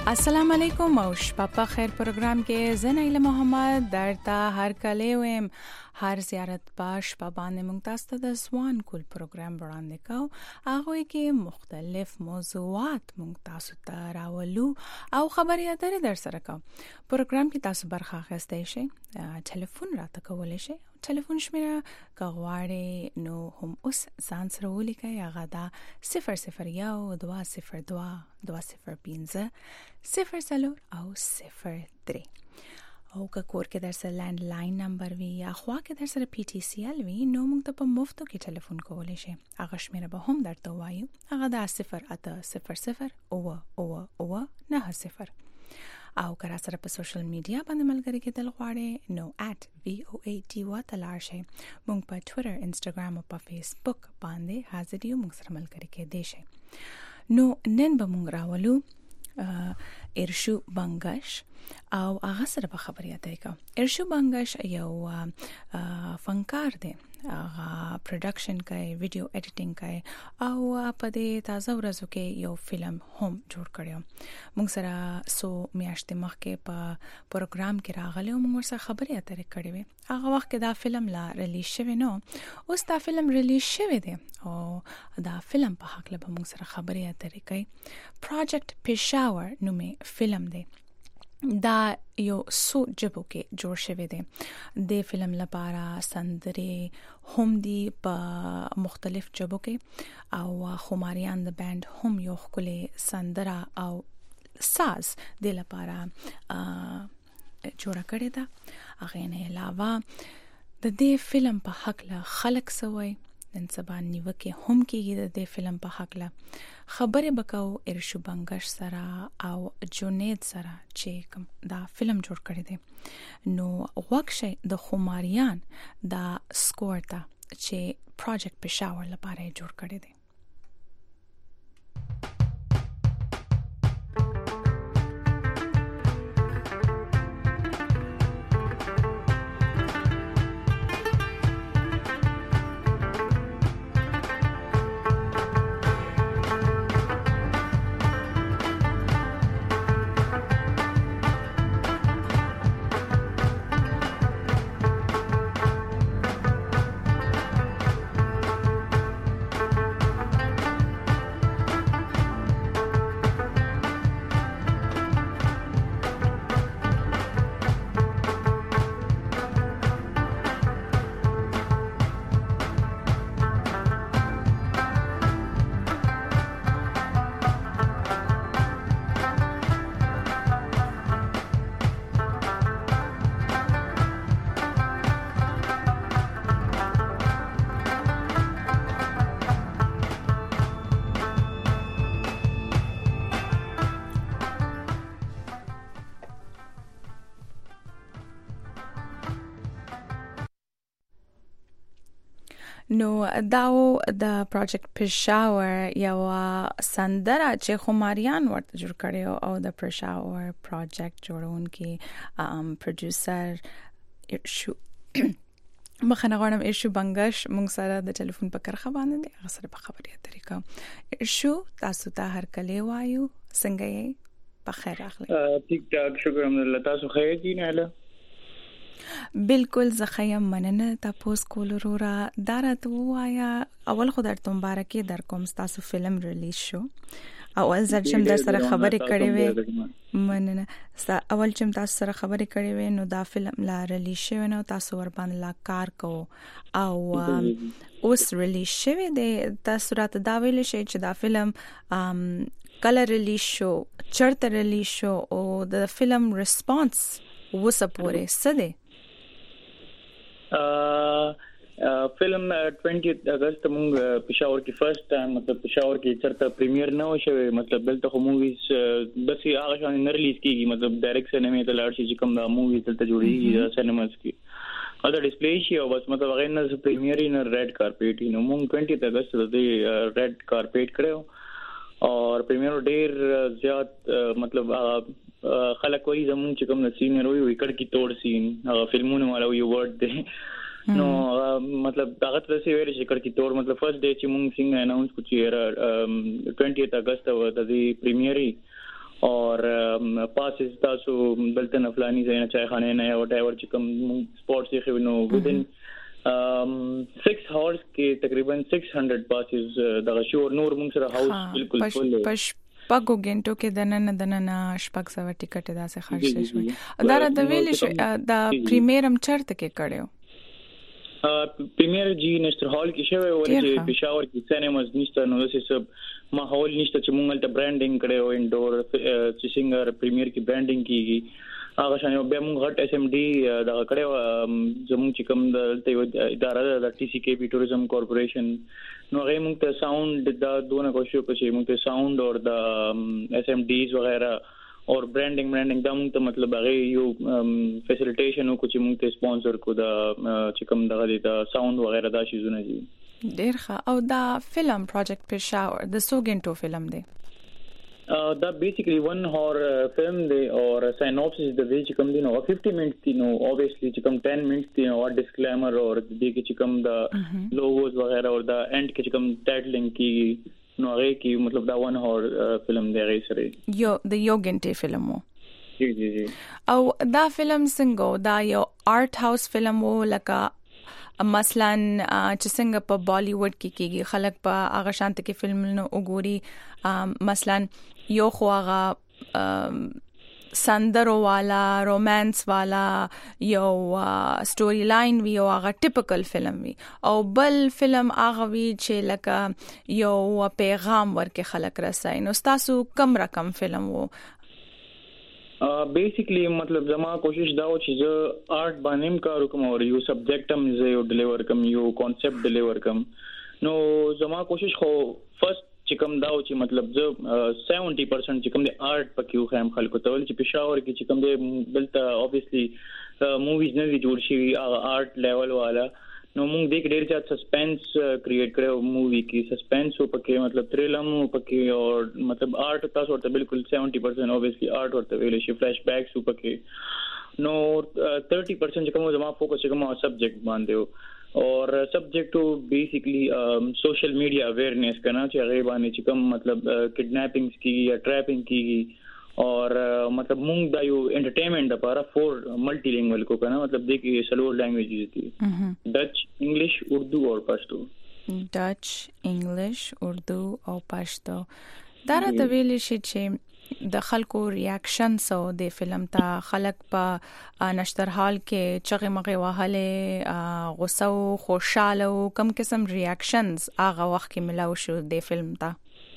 السلام علیکم او شپه په خیر پروګرام کې زنیل محمد درته هر کله ویم هر زیارت باش په باندې مونږ تاسو ته د سوان کول پروګرام وړاندې کوو هغه کې مختلف موضوعات مونږ تاسو ته راولو او خبرې اترې در سره کوو پروګرام کې تاسو برخه اخیستئ شئ ټلیفون راته کولای شئ ټلیفون شمیره کغواړي نو هم اوس ځان سره ولیکئ هغه دا 002020205 0 او 03 او که کور کې در سره لینډ لاین نمبر وي یا خوا کې در سره پی ټی سی ال وي نو موږ ته په مفتو کې ټلیفون کولای شئ هغه شمیره به هم درته وایو هغه دا 0800090 او که را سره په سوشل میډیا باندې ملګری کېدل غواړئ نو @voat تلاړ شئ موږ په ټوئیټر انسټاګرام او په فیسبوک باندې حاضر یو موږ سره ملګری کېدئ شئ نو نن به موږ راولو ارشو بنگش او هغه سره په خبرې اترې کوو ارشو بنگش یو فنکار دی هغه پروډکشن کوي ویډیو ایډیټینګ کوي او په دې تازه ورځو کې یو فلم هم جوړ کړی موږ سره سو میاشتې مخکې په پروګرام کې راغلی او موږ سره خبرې اترې کړې وې هغه وخت کې دا فلم لا ریلیز شوی نو اوس دا فلم ریلیز شوی دی او دا فلم په حق له موږ سره خبرې اترې کوي پروجیکټ پېښور نومې فلم دی دا یو سو جبو کې جوړ شوی دی د فلم لپاره سندرې هم دی په مختلف جبو کې او خماریان د بند هم یو خپل سندره او ساز د لپاره جوړ کړی دا هغه نه علاوه د دې فلم په حق له خلک سوي نن سبا نیوکه هم کېږي د دې فلم په حق له خبرې وکاو ارشو بنگش سره او جونید سره چې کوم دا فلم جوړ کړی دی نو وقشه د خماریان دا سکور ته چې پروجیکټ پېښور لپاره جوړ کړی دی نو داو د پروجیکټ پېښور یو سندره چې خماریان ورته جوړ کړي او د پېښور پروجیکټ جوړونکي پروډوسر ارشو مخنه غواړم ارشو بنگش موږ سره د ټلیفون په کرخه باندې دی هغه سره په خبرې اترې کوم ارشو تاسو ته هر کله وایو څنګه یې په خیر اخلي ټیک ټاک شکر الحمدلله تاسو خیر دي نه بالکل زخیم مننه تاسو کول رورا دارته وایا اول خو درته مبارکي در کوم تاسو فلم ریلیز شو او ځل چې در سره خبرې کړې وې مننه اول چې تاسو سره خبرې کړې وې نو دا فلم لا ریلیز شوی نو تاسو ور باندې لا کار کوو او اوس ریلیز شوی دی تاسو راته دا ویل شي چې دا فلم کله ریلیز شو چرته ریلیز شو او د فلم ریسپانس وسپورې سده فلم 20 اگست موږ پېښور کې فرست ټایم مطلب پېښور کې چرته پریمیر نه وشوي مطلب دلته موویز بس هغه شان نه ریلیز کیږي مطلب ډایرکټ سینما ته لاړ شي چې کوم دا مووی دلته جوړیږي سینماز کې او دا ډیسپلی شي او بس مطلب هغه نه پریمیر نه ریډ کارپیټ نو موږ 20 اگست د ریډ کارپیټ کړو او پریمیر ډیر زیات مطلب خلک وایي زموږ چې کوم سینر وي وکړ کی توړ سین فلمونه والا یو ورډ دی نو مطلب هغه څه ویل شي کړ کی توړ مطلب فرست ډے چې موږ څنګه اناونس کوو چې 20 اگست د پریمیری اور پاسز تاسو دلته نه فلاني ځای نه چای خانه نه یا وټ ایور چې کوم سپورتس یې خو نو ودن 6 hours کې تقریبا 600 پاسز دغه شو نور موږ سره هاوس بالکل فل پاګو ګنټو کې دننه شپږ سو ټیکټ داسې خرڅ شوی دا د ویل شي دا پریمیر هم چرته کې کړو پریمیر جی نشتر هال کې شوی او چې پېښور کې سینماز نشته نو داسې سب ماحول نشته چې موږ ته برانډینګ کړو انډور چې څنګه پریمیر کې برانډینګ کیږي هغه شان یو به موږ غټ اس ام ډي دا کړو زموږ چې کوم د اداره د ټي سی کې پی ټوریزم کارپوریشن نو هغه موږ ته ساوند د دونه کوشش وکړو موږ ته ساوند او د اس ام ډیز وغیرہ اور برانډینګ دا موږ ته مطلب هغه یو فیسیلیټیشن کو چې موږ ته سپانسر کو دا چې کوم د ساوند وغیرہ دا شیزونه دي ډیر ښه او دا فلم پروجیکټ پېښور د سوګنټو فلم دی دا بیسیکلی 1 hour film دی اور ساینوپسس د وی چې کوم دی نو 50 minutes دی نو obviously چې کوم 10 minutes دی نو ډسکلیمر اور د دې چې کوم د لوګوز وغیرہ اور د اینڈ کې چې کوم ټایټلینګ کی نو هغه کې مطلب دا 1 hour film دی هغه سره یو د یوګنټي فلم وو جی او دا فلم څنګه دا یو آرټ هاوس فلم وو لکه مثلا چې څنګه په بالیوډ کې کیږي خلک په هغه شانت کې فلمونه وګوري مثلا یو خو هغه سندرو والا رومانس والا یو سټوري لاین وی او هغه ټیپیکل فلم وی او بل فلم هغه وی چې لکه یو پیغام ورکه خلک رسای نو تاسو کم رقم فلم وو بیسیکلی مطلب زما کوشش دا و چې زه آرټ باندې کار وکم او یو سبجیکټ هم زه یو ډیلیور کوم یو کانسپټ ډیلیور کوم نو زما کوشش خو فرست چې کوم دا و چې مطلب زه 70% چې کوم د آرټ پکې خو خلکو ته ول چې پېښور کې چې کوم د دلته obviously موویز نه دي جوړ شي آرټ لیول والا نو موږ دې ډېر زیات سسپنس کریټ کړو مووی کې سسپنس او پکې مطلب تھرلر مو پکې او مطلب آرټ تاسو ورته بالکل 70% obviously آرټ ورته ویل شي فلیش بیکس او پکې نو 30% چې کوم زما فوکس چې کوم سبجیکټ باندې اور سبجیکٹ بیسیکلی سوشل میڈیا اویئرنیس کرنا چاہیے باندې چې کوم مطلب کڈنیپنگز کی یا ٹریپنگ کی اور مطلب مونږ دا یو انټرټینمنت لپاره فور ملټی لینګوال کو کنه مطلب د کې سلور لینګویجز دي ډچ انګلیش اردو او پښتو ډچ انګلیش اردو او پښتو دا راته ویل شي چې د خلکو ریاکشن سو د فلم ته خلک په نشتر حال کې چغې مغې وهلې غوسه او خوشاله او کم قسم ریاکشنز هغه وخت کې ملاو شو د فلم ته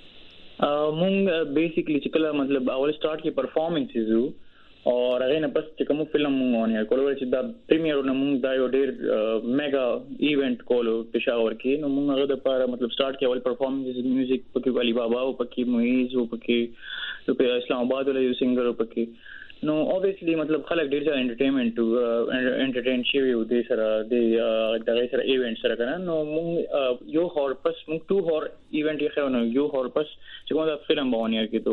مونږ بیسیکلی چې کله مطلب اول سٹارټ کې پرفارمنسز وو اور هغه نه پس چې کوم فلم مونږ ونه کولو چې دا پریمیر نه مونږ دا یو ډیر میگا ایونت کولو پېښور کې نو مونږ هغه د لپاره مطلب سٹارټ کې اول پرفارمنسز میوزیک پکې علي بابا او پکې مویز او پکې په اسلام آباد ولې یو سنگر او پکې نو obviously مطلب خلک ډیر ځای انټرټین شي وي د سره د دغه سره ایونت سره کنه نو مونږ یو هور پس مونږ 2 هور ایونت یې خو نو یو هور پس چې کوم دا فلم باندې کې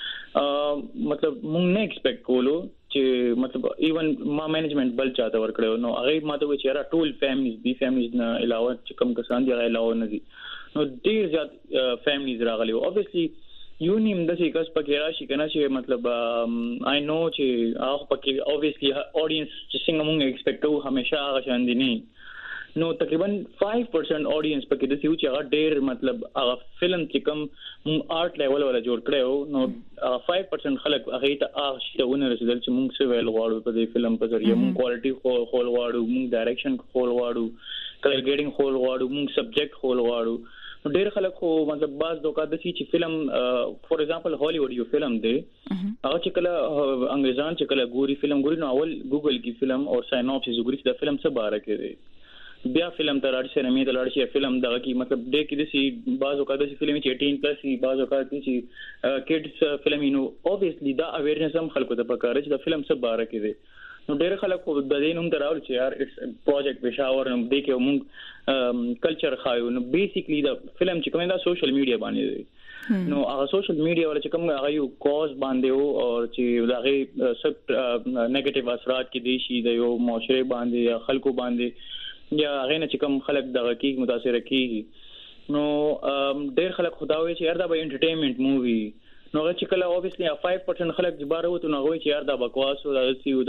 تو مطلب مونږ نه ایکسپیکټ کولو چې مطلب ایون ما مینجمنت بل چاته ور کړو نو هغه ماته و چې را ټول فیملیز نه علاوه چې کوم کسان دی هغه علاوه نه دي نو ډیر زیات فیملیز راغلي obviously یو نیم د څه کس پکې راشي کنه چې مطلب آی نو چې هغه پکې obviously audience چې څنګه موږ ایکسپیکټ کوو همیشه هغه شان دي نه نو تقریبا 5% audience پکې د څه چې هغه ډېر مطلب هغه فلم چې کوم موږ آرټ لیول ولا جوړ کړو نو 5% خلک هغه ته هغه شته ونه رسیدل چې موږ څه ویل غواړو په دې فلم په ذریعہ موږ کوالټي خول غواړو موږ ډایرکشن خول غواړو کلر ګریډینګ خول غواړو موږ سبجیکټ خول غواړو ډیر خلک خو مطلب باز دوکا د چې فلم فور ایگزامپل هالیوډ یو فلم دی هغه چې کله انګریزان چې کله ګوري فلم ګوري نو اول ګوګل کی فلم او ساینوپسس ګوري چې دا فلم څه باره کې دی بیا فلم ته راځي سینما ته راځي فلم دا کی مطلب ډېر کې د سی باز دوکا د فلم چې 18 پلس سی باز دوکا چې کډز فلم نو obviously دا اویرنس هم خلکو ته پکاره چې دا فلم څه باره کې دی نو ډېر خلک خو د دې نوم تراول چې یار اټس پروجیکټ پېښور نو دې کې موږ کلچر خایو نو بیسیکلی دا فلم چې کومه دا سوشل میډیا باندې دی نو هغه سوشل میډیا ولا چې کوم هغه یو کوز باندې وو او چې هغه سب نیگیټیو اثرات کې دي شي د یو معاشره باندې یا خلکو باندې یا هغه نه چې کوم خلک دغه کې متاثر کیږي نو ډېر خلک خداوي چې یار دا به انټرټینمنت مووی نو هغه چې کله obviously 5% خلک جباره وته نو هغه چې یار دا بکواس او دا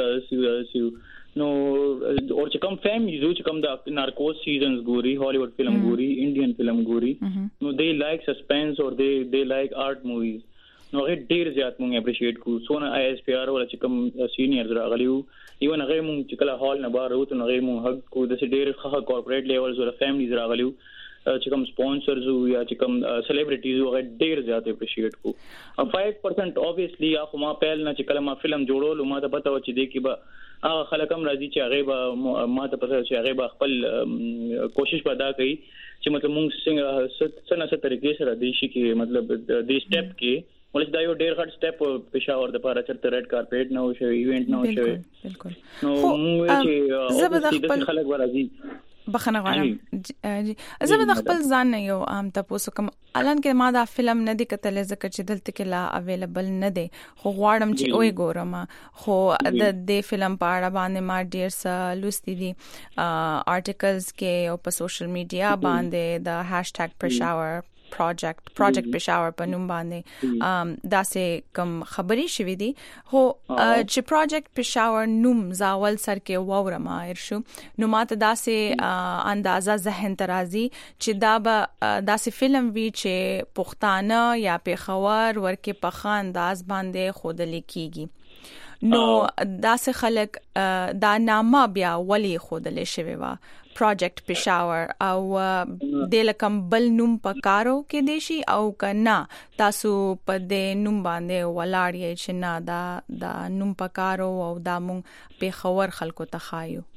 سیو نو اور چې کوم فیملی چې کوم د نارکوس سیزنز ګوري هالیوډ فلم ګوري انډین فلم ګوري نو دے لایک سسپنس اور دے لایک آرټ موویز نو هغه ډیر زیات مونږ اپریشیټ کو سونه آی اس پی آر ولا چې کوم سینیئرز راغلیو ایون هغه مونږ چې کله هال نه بار وته نو هغه مونږ حق کو د ډیر ښه کارپوریټ لیولز ولا فیملیز راغلیو چې کوم سپانسرز یا چې کوم سلیبریټیز هغه ډیر زیات اپریشیټ کو 5% obviously اخو ما پهل نه چې کله ما فلم جوړول ما ته پته و چې دی کې به هغه خلک هم راځي چې هغه ما ته پته چې هغه خپل کوشش پیدا کوي چې مطلب مونږ څنګه څه طریقې سره دی شي کې مطلب د سټپ کې ولې دا یو ډیر غټ سټپ پېښور د پاره چې ریډ کارپیټ نه وشي ایونت نه وشي بالکل نو موږ چې زبردست خلک ورځي بخنه غواړم زه به خپل ځان نه یو عام تاسو کوم الان کې ما دا فلم نه دی کتل ځکه چې دلته کې لا اویلیبل نه دی خو غواړم چې وې ګورم خو د دې فلم په اړه باندې ما ډیر څه لوستي دي آرټیکلز کې او په سوشل میډیا باندې د #پېښور پروجیکټ پېښور په نوم باندې دا سه کوم خبري شوې دي هو چې پروجیکټ پېښور نوم زاول سر کې وورم ارشو نو ماته دا سه اندازه ذهن ترازی چې دا به دا سه فلم وی چې پښتانه یا پېښور ورکه په خان انداز باندې خود لیکيږي نو دا سه خلک دا نامه بیا ولی خود لشي وا پروجیکټ پېښور او د لکم بل نوم پکارو کې دیشي او کنا تاسو په دې نوم باندې ولاړی چې نه دا نوم پکارو او دا مونږ پېښور خلکو ته خایو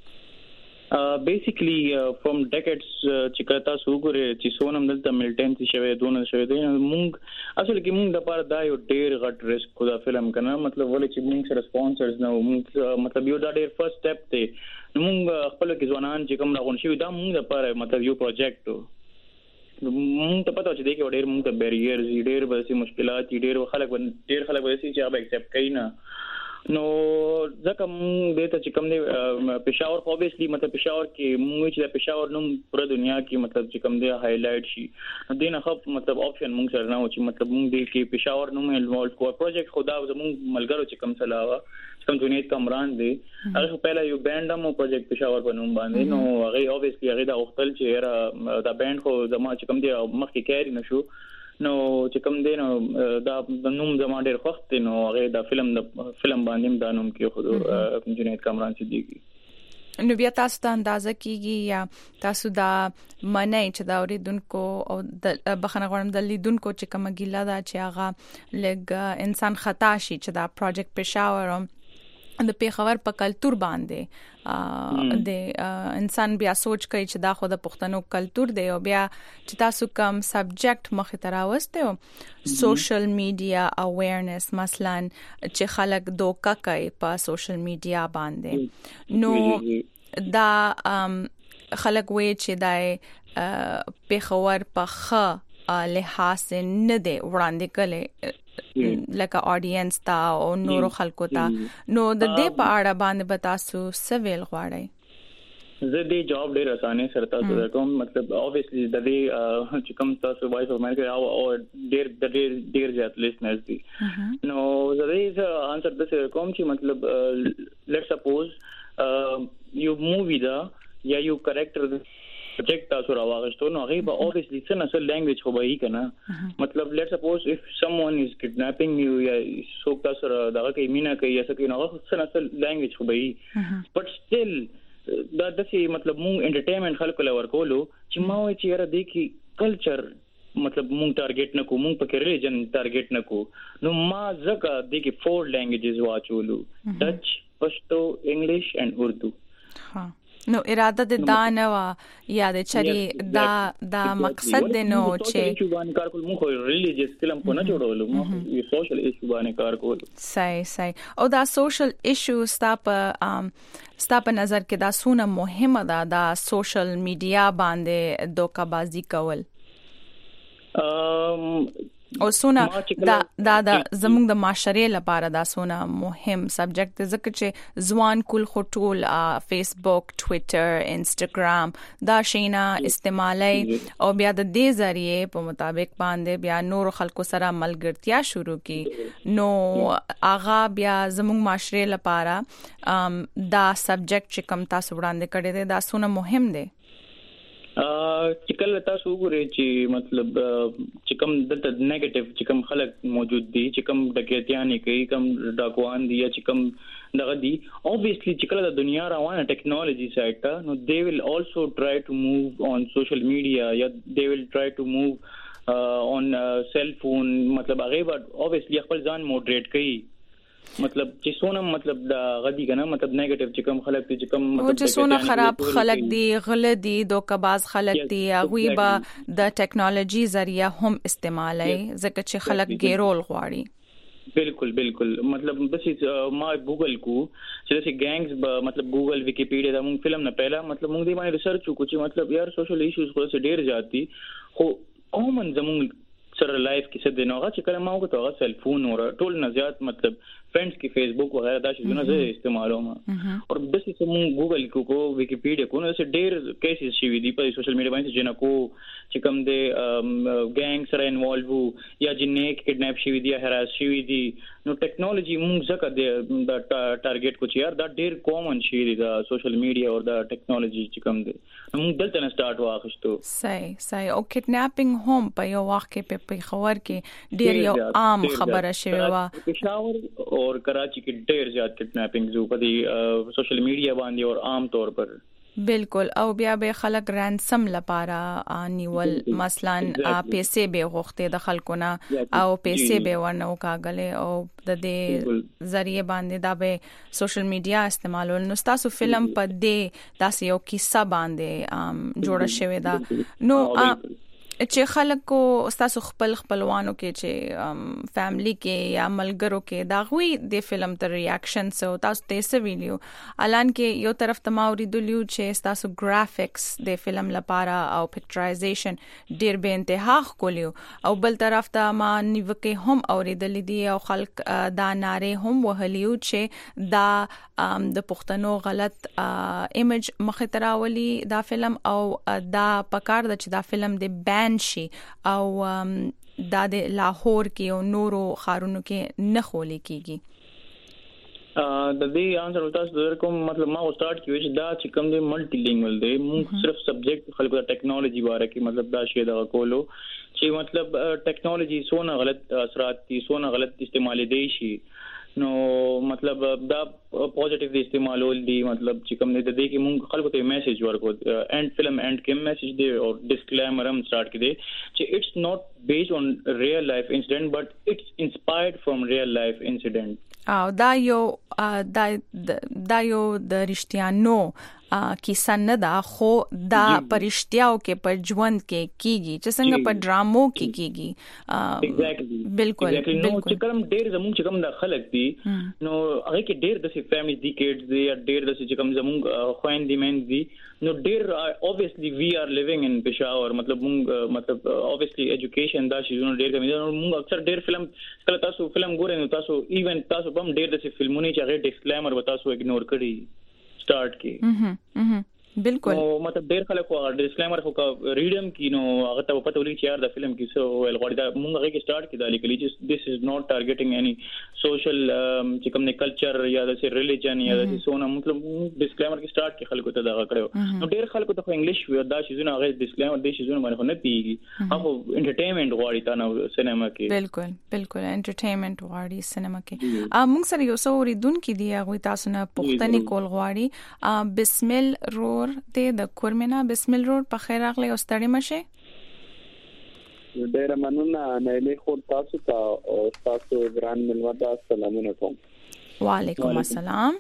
basically from decades چې کتا سو ګره چې سونم دلته ملټنسي شوی دونه شوی دی مونږ اصل کې مونږ د پاره دا یو ډیر غټ ریسک کو دا فلم کنه مطلب ولې چې مونږ سره سپانسرز نه مونږ مطلب یو دا ډیر فرست سټپ دی مونږ خپل کې ځوانان چې کوم راغون شي دا مونږ د پاره مطلب یو پروجیکټ مونږ ته پته چې دی کې ډیر مونږ ته بیریئرز ډیر به مشکلات ډیر خلک به چې هغه ایکسپټ کوي نه نو ځکه مونږ د ته چې کوم دی پېښور obviously مطلب پېښور کې مونږ چې د پېښور نوم پر دنیا کې مطلب چې کوم دی هایلایټ شي دینه خو مطلب آپشن مونږ سره نه و چې مطلب مونږ د کې پېښور نوم انوالو کو پروجیکټ خدا زموږ ملګرو چې کوم سلاوه کوم جنید کامران دی هغه پهلا یو بانډ مو پروجیکټ پېښور په نوم باندې نو هغه obviously هغه د وختل چې دا بانډ خو زما چې کوم دی مخکې کاری نشو نو چې کوم دی نو دا نوم زما ډېر وخت نو هغه دا فلم باندې دا نوم کې خو جنید کامران صدیقی نو بیا تاسو ته اندازه کیږي یا تاسو دا منئ چې دا اوریدونکو او بخنه غواړم د لیدونکو چې کومه ګیله دا چې هغه لګ انسان خطا شي چې دا پروجیکټ پېښور د پیښور په کلچر باندې د انسان بیا سوچ کوي چې دا خو د پښتنو کلچر دی او بیا چې تاسو کوم سبجیکټ مخه تراوسته سوشل میډیا اویرنس مثلا چې خلک دوکا کوي په سوشل میډیا باندې نو دا خلک وایي چې دا پیښور په خ لحاظ نه دی وړاندې کله لکه اډینس تا او نورو خلکو ته نو د دې په اړه باندې بتاسو سویل غواړي زه دې جواب ډېر اسانه سره تاسو کوم مطلب obviously د دې چې کوم تاسو وایس اف امریکا او ډېر زیات لیسنرز دي نو زه دې انسر د سره کوم چې مطلب لیټس سپوز یو مووی دا یا یو کریکټر پروجیکټ تاسو راوغښتو نو هغه به obviously څه لینګویج خو به یې کنه مطلب لیټس سپوز اف someone is kidnapping you یا څوک تاسو دغه کې مینا کوي یا څه کوي نو څه لینګویج خو به یې بٹ سټل دا د څه مطلب مونږ انټرټینمنت خلکو لور کولو چې ما وایي چې یاره د کی کلچر مطلب مونږ ټارګټ نکو مونږ پکې ریلیجن ټارګټ نکو نو ما زکه د کی 4 لینګویجز واچولو ډچ پښتو انګلیش اینڈ اردو ها نو اراده د دانوا یا د چري دا مقصد دی نو چې ایشو باندې کار کول مو ریلیجیس فلم کو نه جوړولو مو سوشل ایشو باندې کار کول صحیح او دا سوشل ایشو ستا په نظر کې دا سونه مهمه ده دا سوشل میډیا باندې دوکا بازی کول او سونه دا زموږ د معاشري لپاره دا سونه مهم سبجیکټ ځکه چې ځوان کول خټول فیسبوک ټوئیټر انستګرام دا شینا استعمالي او بیا د دې ذریعے په مطابق باندې بیا نور خلکو سره ملګرتیا شروع کی نو اغا بیا زموږ معاشري لپاره دا سبجیکټ چې کوم تاسو وړاندې کړی دی دا سونه مهم دی چې کله تاسو وګورئ چې مطلب چې کوم دلته نیگیټیو چې کوم خلک موجود دي چې کوم ډکیتیانې کوي کوم ډاکوان دي یا چې کوم دغه دي obviously چې کله د دنیا روانه ټیکنالوژي سایډ ته نو they will also try to move on social media یا they will try to move on cell phone مطلب هغه obviously خپل ځان موډریټ کوي مطلب چې سونه مطلب دا غدي کنه مطلب نیگیټیو چې کوم خلک دي چې کوم مطلب چې سونه خراب خلک دي غل دي دوکباز خلک دي هغه به د ټیکنالوژي ذریعہ هم استعمالي ځکه چې خلک ګیرول غواړي بالکل مطلب بس ما ګوګل کو چې د ګینګز مطلب ګوګل ویکیپیډیا دا مونږ فلم نه پہلا مطلب مونږ دې باندې ریسرچ وکړو چې مطلب یار سوشل ایشوز خو څه ډیر زیات دي خو کومن زمونږ سره لایف کې څه دی نو هغه چې کله ما وکړو هغه سیل فون او ټول نه زیات مطلب فرندز کې فیسبوک وغیرہ دا شي نه استعمالوم او د څه مون ګوګل کو ویکیپیډیا کو نو څه ډېر کیسز شي دي په سوشل میډیا باندې چې نه کو چې کوم د ګینګ سره انوالو یا جنې کډناپ شي دي یا هراس شي دي نو ټیکنالوژي مونږ ځکه د ټارګټ کو چې یار دا ډېر کامن شي دي د سوشل میډیا او د ټیکنالوژي چې کوم دي مونږ دلته نه سٹارټ واخښتو صحیح او کډناپینګ هم په یو وخت کې په خبر کې ډېر یو عام خبره شوی و پېښور اور کراچی کې ډېر زیات کډناپینګ زو په دې سوشل میډیا باندې او عام طور پر بالکل او بیا به خلک رانسم لپاره نیول مثلا پیسې به غوښته د خلکونه او پیسې به ورنو کاغله او د دې ذریعہ باندې دا به سوشل میډیا استعمالول نو تاسو فلم په دې داسې یو کیسه باندې جوړه شوی دا نو چې خلکو تاسو خپلوانو کې چې فیملی کې یا ملګرو کې دا غوي د فلم تر ریاکشن سو تاسو ته ویلیو الان کې یو طرف ته ما اوریدلیو چې تاسو گرافکس د فلم لپاره او پکچرایزیشن ډیر به انتها کولیو او بل طرف ته ما نیوکه هم اوریدل دي او خلک دا ناره هم وهلیو چې دا د پښتنو غلط ایمیج مخه تراولي دا فلم او دا پکار د چې دا فلم د بین شي او د لاهور کې او نورو خارونو کې نه خولي کیږي د دې انسر تاسو درکوم مطلب ما سٹارټ کیو چې دا چې کوم دی ملټي لینګوال دی موږ صرف سبجیکټ خلکو د ټیکنالوژي باره کې مطلب دا شی دا کولو چې مطلب ټیکنالوژي سونه غلط اثرات دي سونه غلط استعمال دی شي نو مطلب دا پوزټیو استعمالول دي مطلب چې کوم د دې کې موږ خلکو ته میسج ورکو اینڈ فلم اینڈ کې میسج دی او ډسکلیمر هم سٹارټ کړي چې اټس ناٹ بیسډ on real life incident but it's inspired from real life incident او دا یو د رښتیانو کیسه نه ده خو دا پرشتیاو کې پر ژوند کې کیږي چې څنګه په ډرامو کې کیږي بالکل نو چې کوم ډېر زموږ چې کوم د خلک دي نو هغه کې ډېر د فیملی دي کډز دي یا ډېر د چې کوم زموږ خويندې مین دي نو ډېر obviously we are living in پېښور مطلب موږ مطلب obviously education دا شي نو ډېر کمی نو موږ اکثر ډېر فلم کله تاسو فلم ګورئ نو تاسو ایون تاسو هم ډېر د فلمونی چې هغه ډسکلیمر وتا تاسو اګنور کړی سٹارټ کې بالکل نو مطلب ډیر خلک خو ډسکلیمر خو ریډم کی نو هغه ته پته ولې چې یار د فلم کې څه ویل غوړي دا موږ هغه کې سٹارټ کړل لیکلي چې this is not targeting any social چې کوم نه کلچر یا د ریلیجن یا د سونه مطلب ډسکلیمر کې سٹارټ کې خلکو ته دا کړو نو ډیر خلکو ته انګلیش وی دا شیزونه هغه ډسکلیمر د شیزونه باندې نه پیږي هغه انټرټینمنت غواړي تا نو سینما کې بالکل انټرټینمنت غواړي سینما کې موږ سره یو څو ریدونکو دی هغه تاسو نه پښتني کول غواړي بسمل رور د کورمنا بسمل رور په خیر راغلی او ستړي مشه ډیر مننه نه خور تاسو ته او تاسو ګران ملودا السلام علیکم وعلیکم السلام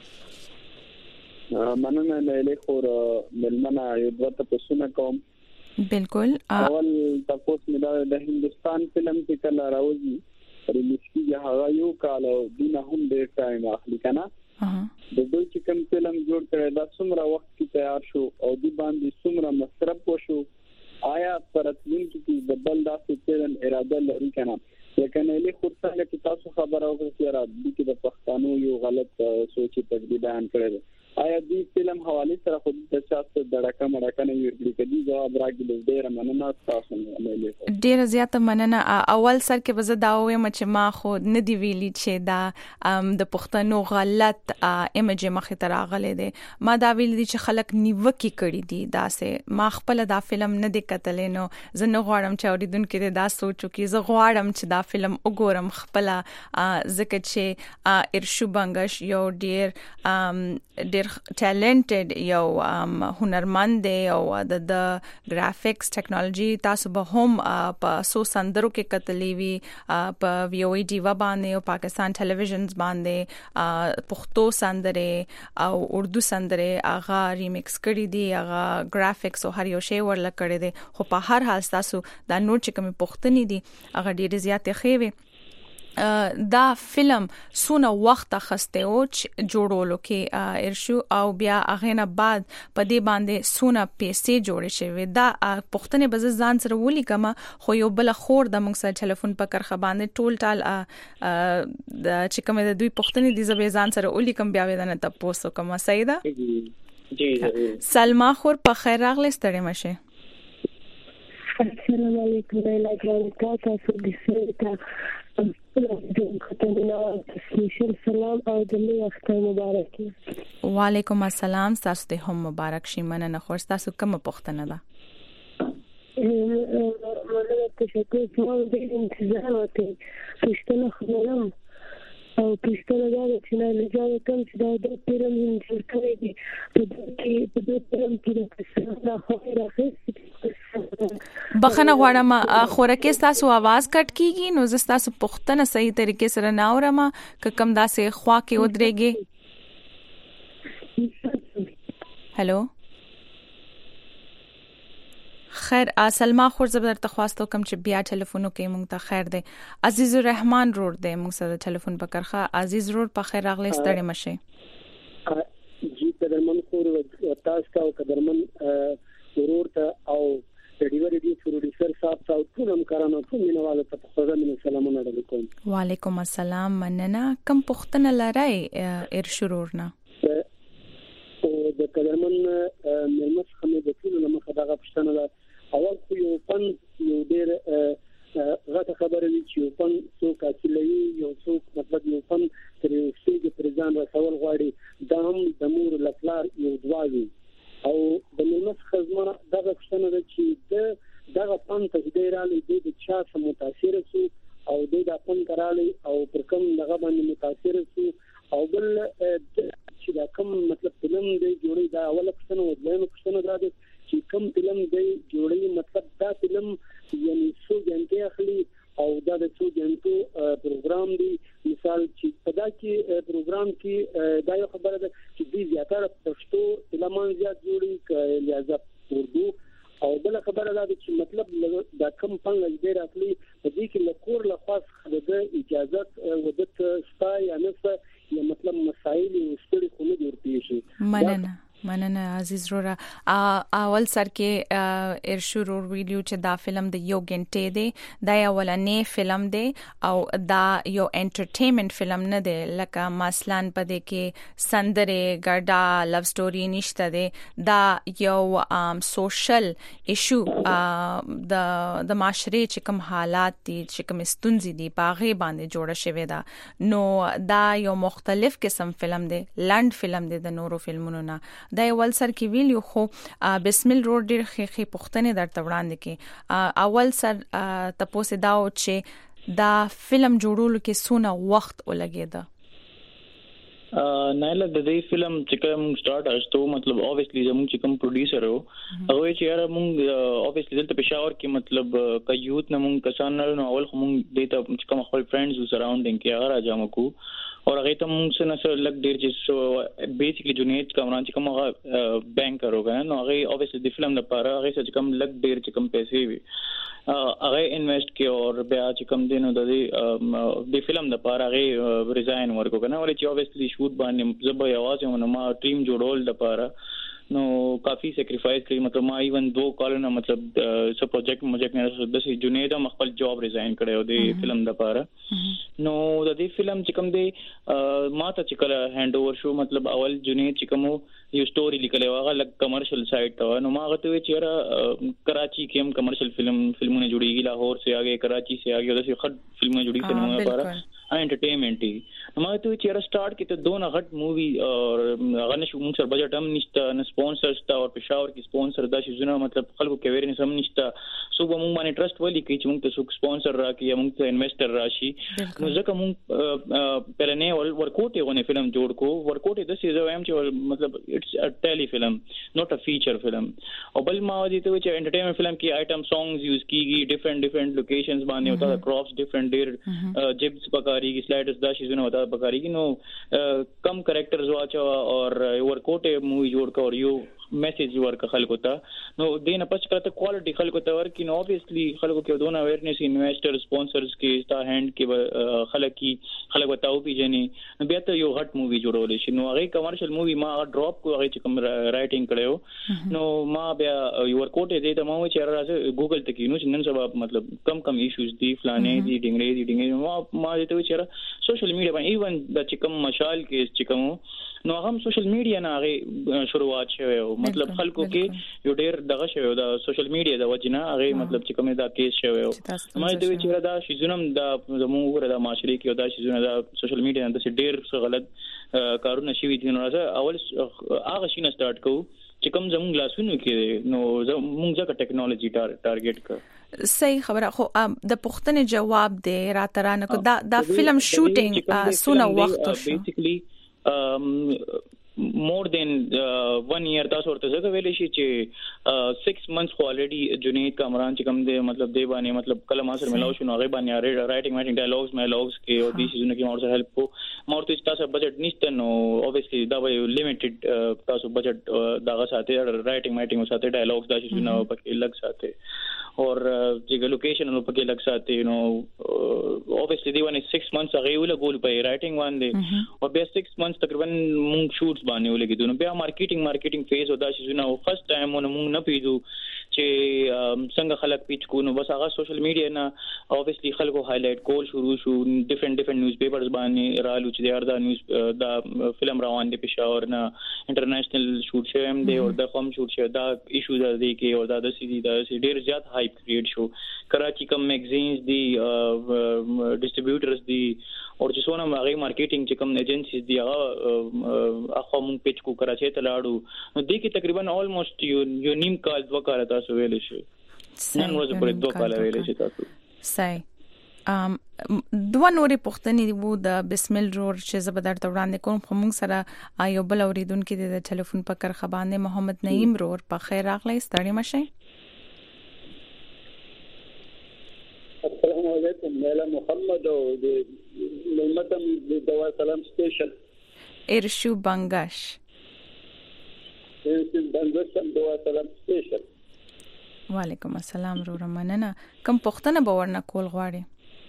مننه نه خور ملمنه یو دغه پسونه کوم بالکل اول تاسو مې د هندستان فلم کې کله راوځي ریلیز کیږي هغه یو کال او دینه هم ډیر ټایم اخلي کنه د دوی چې کوم فلم جوړ کړی دا څومره وخت کې تیار شو او دی باندې څومره مصرف وشو آیا پرتلین کې د بل داسې فلم اراده لري کنه لکه نه له خود څنګه چې تاسو خبر او چې را دي چې د پښتنو یو غلط سوچي تجربه بیان کړی آیا دې فلم حواله سره خود د چاته د رقم نه ویل کېږي جواب راګل ډیر مننه تاسو نه لیکو ډیر زیاته مننه اول سر کې وزه دا وایم چې ما خو نه دی ویلي چې دا د پښتنو غلط ایمیج مخه تر اغله دي ما دا ویل دي چې خلک نیوکي کړی دي دا سه ما خپل دا فلم نه دی کتلې نو زه نه غواړم چې اوریدونکو دې دا سوچو کې زه غواړم چې دا فلم وګورم خپل ځکه چې ارشو بنگش یو ډیر ټیلنټډ یو هنرمند دی او د ګرافیکس ټیکنالوژي تاسو به هم په سو سندرو کې کتلې وی په وی او ای ډی و باندې او پاکستان ټلویزیونز باندې پښتو سندره او اردو سندره هغه ریمیکس کړی دی هغه ګرافیکس او هر یو شی ورل کړی دی خو په هر حال تاسو دا نوٹ چې کوم پښتني دي هغه ډیر زیات خوي دا فلم سونه وخت اخسته او جوړولو کې ارشو او بیا هغه نه بعد په دې باندې سونه پیسې جوړې شوی دا پښتنه بز ځان سره ولي کما خو یو بل خور د موږ سره ټلیفون په کرخه باندې ټال د چې کوم د دوی پښتني دي زبې ځان سره ولي کم بیا ودانه تاسو کومه سیدا جی سلمہ خور په خیر راغلی ستړي مشه السلام علیکم ورحمۃ اللہ سلام او دلی اختر مبارک وعلیکم السلام تاسو ته هم مبارک شي مننه خو تاسو کوم پښتنه ده مننه تشکر کوم د انتظار وکړ پښتنه خبرم او پښتنه دا چې نه لږه کوم چې دا پیرم جوړ کړی دی په دې پیرم کې د خبره راخېست بخنه غواړم خورکه تاسو आवाज کټ کیږي نو زه تاسو پښتنه صحیح طریقې سره نه اورم ک کم داسې خوا کې ودرېږي هالو خیر سلمہ خور زبر تخواستو کم چې بیا ټلیفونو کې مونږ ته خیر دی عزیز الرحمن روړ دی مونږ سره ټلیفون پکړخه عزیز روړ په خیر راغلی ستړي مشه جی قدرمن خور تاسو او قدرمن ضرور ته او ډیوری دی پروډوسر صاحب تاسو ټول همکارانو ټول مینوالو ته خدای سلامونه علیکم وعلیکم السلام مننه کم پښتنه لړای ارشورورنا او د قدرمن ملمس خمه د ټول لمخه دغه پښتنه اول خو یو پن یو ډیر غټه خبره وی چې یو پن څوک اصلي یو څوک مطلب یو پن تر یو سټیج پرځان رسول غواړي دا هم د مور لپلار یو دواوی او د ملمس خزمه دغه پښتنه چې دغه پن ته ډیراله د چا سم متاثر شو او د پن کراله او پر کوم دغه باندې متاثر شو او بل چې دا کوم مطلب فلم دی جوړي دا اوله پښتنه او دویمه پښتنه دا دی چې کوم فلم دی جوړي مطلب دا فلم یعنی څو جنته اخلي او دا د څو جنتو پروګرام دی مثال چې په دا کې پروګرام کې دا یو خبره ده چې دوی زیاتره پښتو فلمان زیات جوړي ک لیاقت اردو او بل خبره ده چې مطلب دا کوم فن لږ راځي په دې کې لکور لخواس د اجازه ودت ستا یا نفس یا مطلب مسائل او ستړي خو نه جوړ شي مننه عزیز رورا اول سر کې ارشورور ویډیو چې دا فلم د یو غنټه دی دا اولنې فلم دی او دا یو انټرټینمنت فلم نه دی لکه مثلا په دې کې سندره ګډا لو سټوري نشته دی دا یو سوشل ایشو د معاشره چې کوم حالات دي چې کوم ستونزې دي باغې باندې جوړه شوې ده نو دا یو مختلف قسم فلم دی لند فلم دی د نورو فلمونو نه دا اول سر کې ویلیو خو بسم الله روډ ډېر خې پښتنه درته وړاندې کې اول سر تاسو دا او چې دا فلم جوړولو کې سونه وخت ولګیدا نه له د دې فلم چې کوم سٹارټ اشتو مطلب اوبویسلی زموږ چې کوم پروډوسر وو هغه چې یاره موږ اوبویسلی دلته پېښور کې مطلب کا یوت نه موږ کسان نه اول خو موږ دته چې کوم خپل فرندز سراوندینګ کې هغه راځم کو اور هغه ته موږ سره لګ ډیر چې بیسیکلی جونیټ کامران چې کوم بانکر وګا نو هغه اوبویسلی د فلم لپاره هغه چې کوم لګ ډیر چې کوم پیسې وي هغه انویسټ کې اور بیا چې کوم دینو د فلم لپاره هغه ریزاین ورکو کنه ولې چې اوبویسلی شوټ باندې زبې आवाज ونه ما ټیم جوړول لپاره نو کافي سیکریفایس کړی مطلب ما ایون 2 کالونه مطلب سو پروجیکټ نه د جنید خپل جاب ریزاین کړو د فلم د پاره نو د دې فلم چې کوم دی ما ته چې کله هاند اوور شو مطلب اول جنید چې کوم یو سټوري لیکلې واغه لک کمرشل سایت ته نو ما غته چې را کراچي کې هم کمرشل فلمونه جوړیږي لاهور سے آگے کراچی سے آگے د خد فلمونه جوړی سينما لپاره انټرټینمنت دی ما ته چې را سٹارټ کې ته دوه غټ مووی اور غنښ موږ سره بجټ هم نشته نه سپانسر ستا او پېښور کې سپانسر دا شي زونه مطلب خلکو کې ویرنس هم نشته سو به موږ باندې ټرست ولي کوي چې موږ ته څوک سپانسر راکړي موږ ته انویسټر راشي نو ځکه موږ پلانې ورکوټ یو نه فلم جوړ کو ورکوټ د سې زو ایم چې مطلب اټس ا ټیلی فلم نوٹ ا فیچر فلم او بل ما دي ته چې انټرټینمنت فلم کې آیټم سانګز یوز کیږي ډیفرنٹ لوکیشنز باندې ہوتا ہے کراپس ډیفرنٹ ډیر جبس پکاري کی سلایډرز دا شي زونه ہوتا پکاري کی نو کم کریکٹرز واچو اور ورکوټ مووی جوړ کا اور یو میسج ورک خلکو ته نو دینه پچ کړه کوالټي خلکو ته ورکی نو obviously خلکو کې دونه اویرنس انویسټر سپانسرز کې ستا هاند کې خلک وتاو پیجنې بیا ته یو هټ مووی جوړول شي نو هغه کمرشل مووی ما ډراپ کو هغه چې کوم رائټینګ کړو نو ما بیا یو ورکوټ دې ته ما و چې راځه ګوګل ته کې نو نن سبا مطلب کم ایشوز دي فلانې دي ډینګړې ما دې ته چې سوشل میډیا باندې ایون د چې کوم مشال کې چې کوم نو هم سوشل میډیا نه هغه شروعات شوه مطلب خلکو کې یو ډیر دغه شوه د سوشل میډیا د وجنه هغه مطلب چې کومه دا کیس شوه ما دې چې دا شیزونم د زموږ د معاشري کې دا شیزونه د سوشل میډیا د ډیر څه غلط کارونه شوي دي نو اول هغه شینه سٹارټ کو چې کوم زموږ لاسونو کې نو موږ ځکه ټیکنالوژي ټارګټ کړ صحیح خبره خو د پښتنې جواب دی راترانه کو دا فلم شوټینګ سونه وخت شو بیسیکلی more than 1 year تاسو ورته څنګه ویلې شي چې 6 months خو already جنید کامران چې کوم دی مطلب دی باندې مطلب کله ما سره ملاو شو نو هغه باندې رائټینګ ډایلاګز کې او د شیزونو کې مور سره هیلپ کو مور ته تاسو بجټ نشته نو obviously دا وایو لیمیټډ تاسو بجټ داغه ساتي رائټینګ ساتي ډایلاګز دا شیزونه پکې لګ ساتي اور چې لوکیشن نو پکې لګ ساتي نو obviously دی باندې 6 months هغه ولا ګول په رائټینګ باندې او بیا 6 months تقریبا مونږ شوټس باندې ولګیدو نو بیا مارکیټینګ فیز او دا شیزونه او فرست ټایم مونږ نه پیژو چې څنګه خلک پیچ کو نو بس هغه سوشل میډیا نه obviously خلکو هایلایټ کول شروع شو ډیفرنٹ نیوز پیپرز باندې رالو چې دا نیوز دا فلم روان دی پېښور نه انټرنیشنل شوټ شوی هم دی او د قوم شوټ شوی دا ایشوز دی کې او دا د سیدی دا ډیر زیات هایپ کریټ شو کراچي کم میگزینز دی ډسټریبیوټرز دی اور چې څونه هغه مارکیټینګ چې کوم ایجنسیز دی هغه اخو مونږ پیچ کو کراچي ته لاړو نو دې کې تقریبا آلموست یو نیم کال 2 کال تاسو ویلې شو نن ورځ پرې 2 کال ویلې شي تاسو صحیح دوه نورې پوښتنې وو د بسمل رور چې زبردار وړاندې کوم خو موږ سره یو بل اوریدونکو د ټلیفون په کرخه باندې محمد نعیم رور په خیر راغلی ستړي مشه السلام علیکم میلا محمد او د ملمتم د دوا سلام سټیشن ارشو بنگش دوا سلام سټیشن وعلیکم السلام رور مننه کوم پښتنه باور نه کول غواړي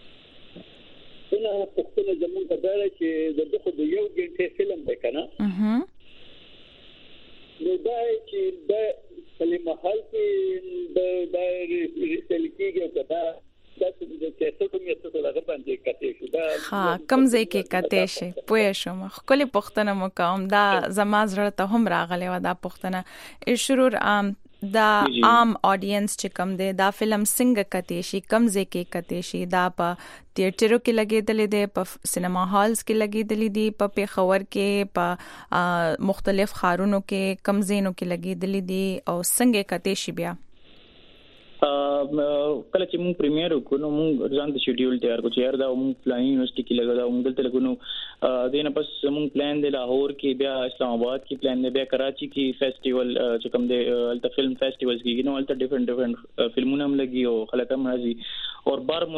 نه پښتنه زمونږ په ډول چې د دغه د یو ګنټه فلم دی کنه نو دا چې د کلمه حل کې د ریسل کېږي او دا د کیسه کوم یو څه لږه باندې کته شو دا کم ځای کې کته شي پوه شم خپل پښتنه مقام دا زماز رته هم راغلی و دا پښتنه شرور دا عام اډینس چې کم دی دا فلم څنګه کته شي کم ځای کې کته شي دا په تھیټرو کې لګیدل دي په سینما هالز کې لګیدل دي په پیښور کې په مختلف خارونو کې کم ځینو کې لګیدل دي او څنګه کته شي بیا کله چې مونږ پریمیر وکړو نو مونږ ځان د شیډیول تیار کړو چې یار دا مونږ پلان یونیورسيټي کې لګا دا مونږ دلته لګونو دینه پس مونږ پلان دی لاهور کې بیا اسلام آباد کې پلان دی بیا کراچي کې فیسټیوال چې کوم دی الته فلم فیسټیوالز کې نو الته ډیفرنٹ فلمونه هم لګي او خلک هم راځي اور بار ملک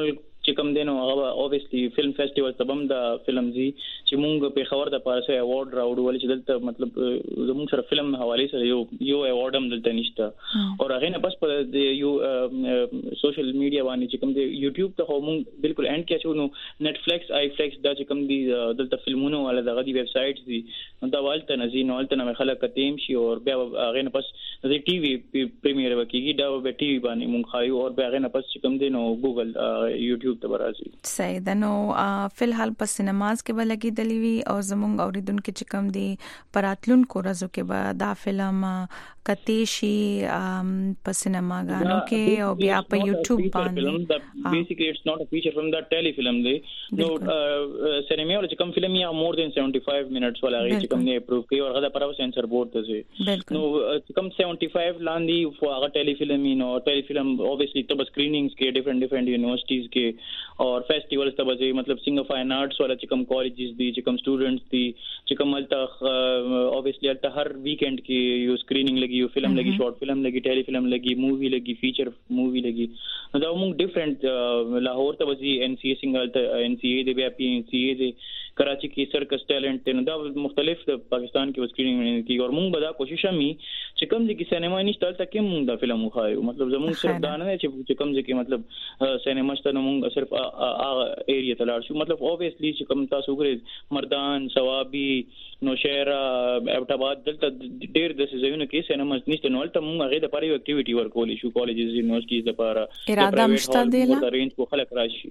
چې کوم دینو هغه اوبویسلی فلم فیسټیوال تبم دا فلم زی چې مونږ په خبر د پارسه ایوارډ راوړل چې دلته مطلب زموږ سره فلم حواله سره یو ایوارډ هم دلته نشته او هغه نه بس په یو سوشل میډیا باندې چې کوم دی یوټیوب ته مونږ بالکل اینڈ کې چونو نتفلیکس آی فلیکس دا چې کوم دی دلته فلمونو ولا دغه دی ویب سایټس دي دا والته نزینو والته نه خلک کتیم شي او بیا هغه نه پس د ټي وي پریمیئر وکیږي دا به ټي وي باندې مونږ خایو او بیا هغه نه پس چې کوم دی نو ګوګل یوټیوب ته برازي صحیح ده. نو فلحال په سینماز کې به لګي دلی وی او زمونږ اوریدونکو چې کوم دی پراتلونکو ورځو کې به دا فلم کتیشي په سینماګانو کې او بیا په یوټیوب باندې بیسیکلی اټس ناٹ ا فیچر فرام دا ټیلی فلم دی نو سینما ول چې کوم فلم یا مور دین 75 منټس ولا غي چې کوم نه اپروو کوي او هغه پر سنسر بورډ ته زی نو کوم 75 لاندې فو هغه ټیلی فلم نو ټیلی فلم اوبویسلی تب سکرینینګز کې ډیفرنٹ یونیورسيټیز کې اور فیسټیوالز ته به مطلب سنگ اف فاین آرټس ولا چې کوم کالجز دي چې کوم سټوډنټس دي چې کوم الته اوبویسلی الته هر ویکند کې یو سکرینینګ لګي یو فلم لګي شارټ فلم لګي ټیلی فلم لګي مووی لګي فیچر مووی لګي دا موږ ډیفرنٹ لاهور ته وځي ان سی ای سنگل ته ان سی ای دی بیا پی ان سی ای دی کراچي کې سرکس ټیلنٹ نو دا مختلف د پاکستان کې سکرینینګ کی اور موږ به دا کوشش همي چې کوم ځکه سینما نشته تل تک موږ دا فلم وخایو مطلب زموږ صرف دا نه چې کوم ځکه مطلب سینما شته موږ صرف ایریا ته لاړ شو مطلب اوبویسلی چې کوم تاسو وګورئ مردان ثوابي نوشهرا ابټاباد دلته ډېر د سيزونو کې سینما نشته نو تل موږ هغه د پاره یو اکټیویټي ورکول شو کالجز یونیورسيټیز لپاره اراده مشته دی لا رینج کو خلک راشي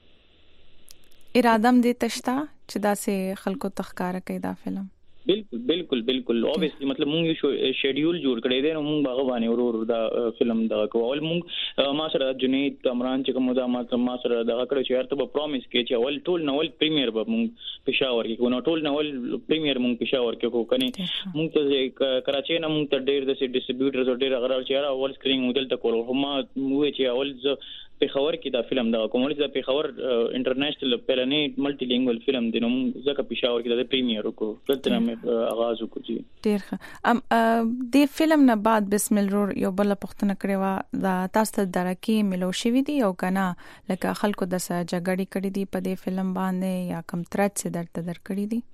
اراده دې تشتا چې دا سه خلکو تخکار کوي دا فلم بالکل اوبویسلی مطلب مونږ یو شیډیول جوړ کړی دی نو مونږ باغ باندې ورور دا فلم دا کوول مونږ ما سره جنید کمران چې کوم دا ما سره دا کړی چې ارته به پرومس کې چې اول ټول نوول پریمیئر به مونږ پېښور کې نو ټول نوول پریمیئر مونږ پېښور کې کو کني مونږ ته کراچي نه مونږ ته ډېر د ډسټریبیوټرز ډېر غرال چې اول سکرین مودل ته کول هم مو چې اول پېښور کې دا فلم دا کومول چې پېښور انټرنیشنل پلانې ملټي لینګوال فلم دی نو ځکه پېښور کې دا پریمیئر وکړو دلته مې آغاز وکړو ډیر ښه د فلم نه بعد بسم الله یو بل پختنه کړې وا دا تاسو ته درکې ملو شوی دی او کنه لکه خلکو د جګړې کړې دي په دې فلم باندې یا کم ترڅ درته درکړې دي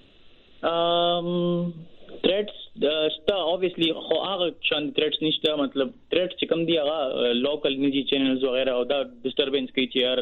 threats ستا obviously خو هغه شان threats نشته مطلب threats چې کوم دی هغه local نجی چینلز وغیرہ او دا disturbance کوي چې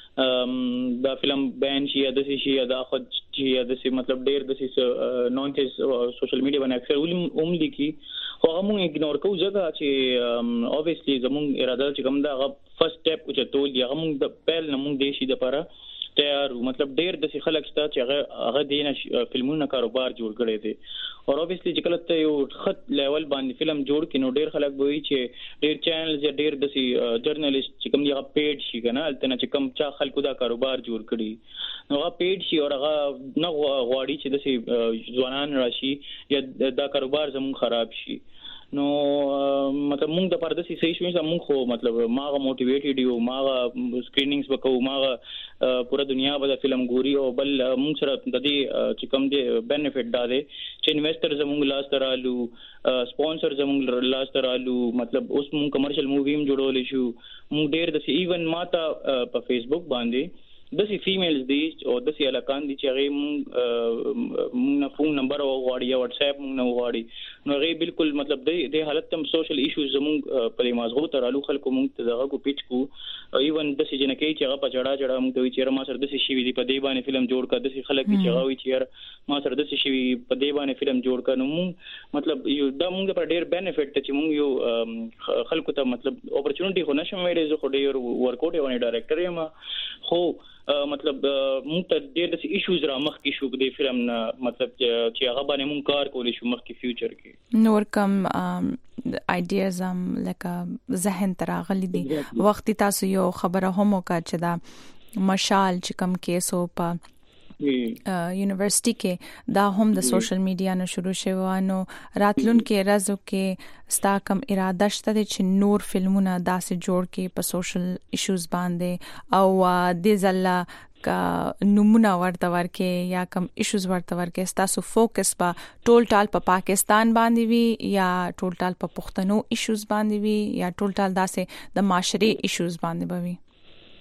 یار دا فلم بین شي یا د شي یا دا خود شي یا د مطلب ډیر د نونس سوشل میډیا باندې اکثر عملی کی خو هغه مونږ اګنور کوو ځکه چې obviously زموږ اراده چې کوم دا هغه فرست سټپ چې ټول دی هغه مونږ د پیل نه مونږ دیشي د لپاره تیار مطلب ډیر د خلک شته چې هغه دینه فلمونو کاروبار جوړ کړي دي او obviously چې کله ته یو خط لیول باندې فلم جوړ کینو ډیر خلک وایي چې ډیر چینلز یا ډیر د جرنالست چې کوم دی هغه پیډ شي کنه الته چې کوم چا خلکو دا کاروبار جوړ کړي نو هغه پیډ شي او هغه نه غواړي چې د ځوانان راشي یا دا کاروبار زموږ خراب شي نو مطلب موږ د پردسي صحیح شوې زموږ خو مطلب ماغه موټیویټډ یو ماغه سکرینینګز وکاو ماغه پورا دنیا به فلم ګوري او بل موږ سره د دې چې کوم دی بینیفټ دا دی چې انویسټر زموږ لاس ترالو سپانسر زموږ لاس ترالو مطلب اوس موږ کمرشل مووی هم جوړول شو موږ ډېر د ایون ماته په فیسبوک باندې دسی فیمیلز دی او دسی الکان دي چې هغه مونږ فون نمبر او غواړي یا واتس اپ مونږ غواړي نو هغه بالکل مطلب د حالت تم سوشل ایشوز زموږ په مازغو ترالو خلکو مونږ ته دغه کو پیچ کو ایون دسی جنکه چې هغه په جړه ما ته ما سره دسی شي وی په دی باندې فلم جوړ کړ دسی خلک چې هغه وی چې ما سره دسی شي په دی باندې فلم جوړ کړ نو مطلب یو دا مونږ په ډیر بینیفټ چې مونږ یو خلکو ته مطلب اپورچونټی خو نشم ویلې زه خو ډیر ورکوټ یو نه ډایرکټر یم خو مطلب مونږ ته ډېر د ایشوز را مخ کې شو د فلم نه مطلب چې هغه باندې مونږ کار کولای شو مخ کې فیوچر کې نور کم آیډیاز لکه ذهن تراغلی دي وخت تاسو یو خبره هم وکړه چې دا مشال چې کم کیسو په یونیورسيټي کې دا هم د سوشل میډیا نه شروع شوه نو راتلون کې رازو کې ستا کم اراده شته چې نور فلمونه داسې جوړ کې په سوشل ایشوز باندې او د زلا کا نمونه ورته ورکې یا کم ایشوز ورته ورکې تاسو فوکس په ټول په پاکستان باندې وي یا ټول په پښتنو ایشوز باندې وي یا ټول داسې د معاشري ایشوز باندې وي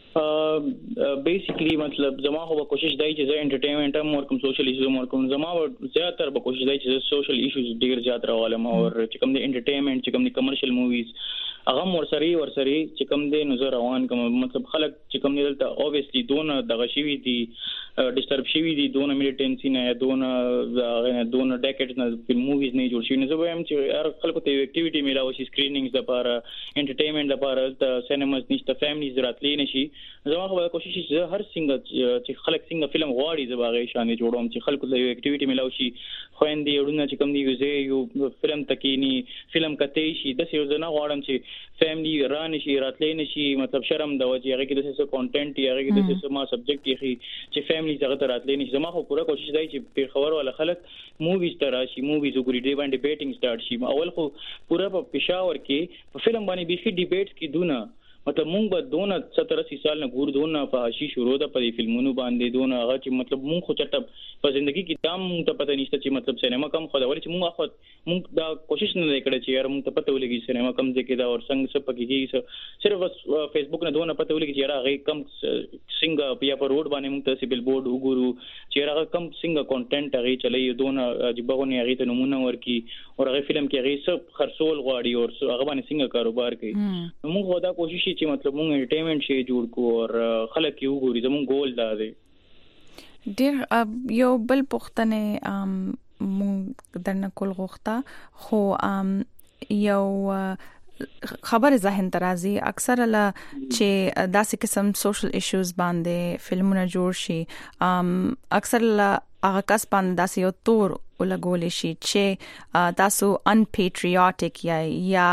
بیسیکلی مطلب زما خو کوشش دی چې زه انټرټینمنت هم ورکوم سوشل ایشوز هم ورکوم زما زیاتره به کوشش دی چې سوشل ایشوز ډیر زیات راوالم او چې کوم دی انټرټینمنت چې کوم دی کمرشل موویز هغه ورسري چې کوم دی نظر روان کوم مطلب خلک چې کوم دی دلته اوبویسلی دونه دغه شوی دي ډیسټرب شوی دي دونه میلیټنسي نه دونه ډیکټس نه فلم موویز نه جوړ شي نو زه وایم چې هر خلکو ته اکټیویټي میلاوي شي سکرینینګز لپاره انټرټینمنت لپاره د سینماز نشته فیملیز راتلی نشي زما خو کوشش چې هر څنګه چې خلک څنګه فلم غواړي زه باغې شان جوړوم چې خلکو ته اکټیویټي میلاوي شي خويندې ورونه چې کوم دی یو فلم تکینی فلم کته شي د څه زنه غواړم چې فیملی ران شي راتلی نشي مطلب شرم د وجه هغه کې د څه کانټینټ یا هغه کې د څه ما سبجیکټ یې چې فیملی څنګه راتلی نشي زما خو پوره کوشش دی چې په خبر ولا خلک موویز تراشي موویز وګوري دی باندې ډیبیټینګ سٹارټ شي اول خو پوره په پېښور کې په فلم باندې بيخي ډیبیټس کې دونه مطلب مونږ به دونه 70 سال نه ګور دونه فحاشي شروع ده په فلمونو باندې دونه هغه چې مطلب مونږ خو چټه په ژوندۍ کې دام مونږ ته پته نشته چې مطلب سینما کم خو دا ولې چې مونږ دا کوشش نه وکړو چې یار مونږ ته پته ولګي سینما کم ځکه دا او څنګه څه پکې کیږي صرف فیسبوک نه دونه پته ولګي چې یار هغه کم څنګه یا په روډ باندې مونږ ته سیبل بورډ وګورو چې یار هغه کم څنګه کانټینټ هغه چلای دونه عجیبونه هغه ته نمونه ورکی او هغه فلم کې هغه څه خرڅول غواړي او هغه باندې څنګه کاروبار کوي مونږ دا کوشش چې مطلب مونږ انټرټینمنت شي جوړ کو او خلک یو ګوري زمون ګول دا دی ډیر یو بل پختنه مونږ درنه کول غوښتا خو یو خبر ذهن ترازی اکثر لا چې داسې قسم سوشل ایشوز باندې فلمونه جوړ شي اکثر لا هغه کس باندې داسې یو تور ولګول شي چې تاسو ان پیټریاټک یا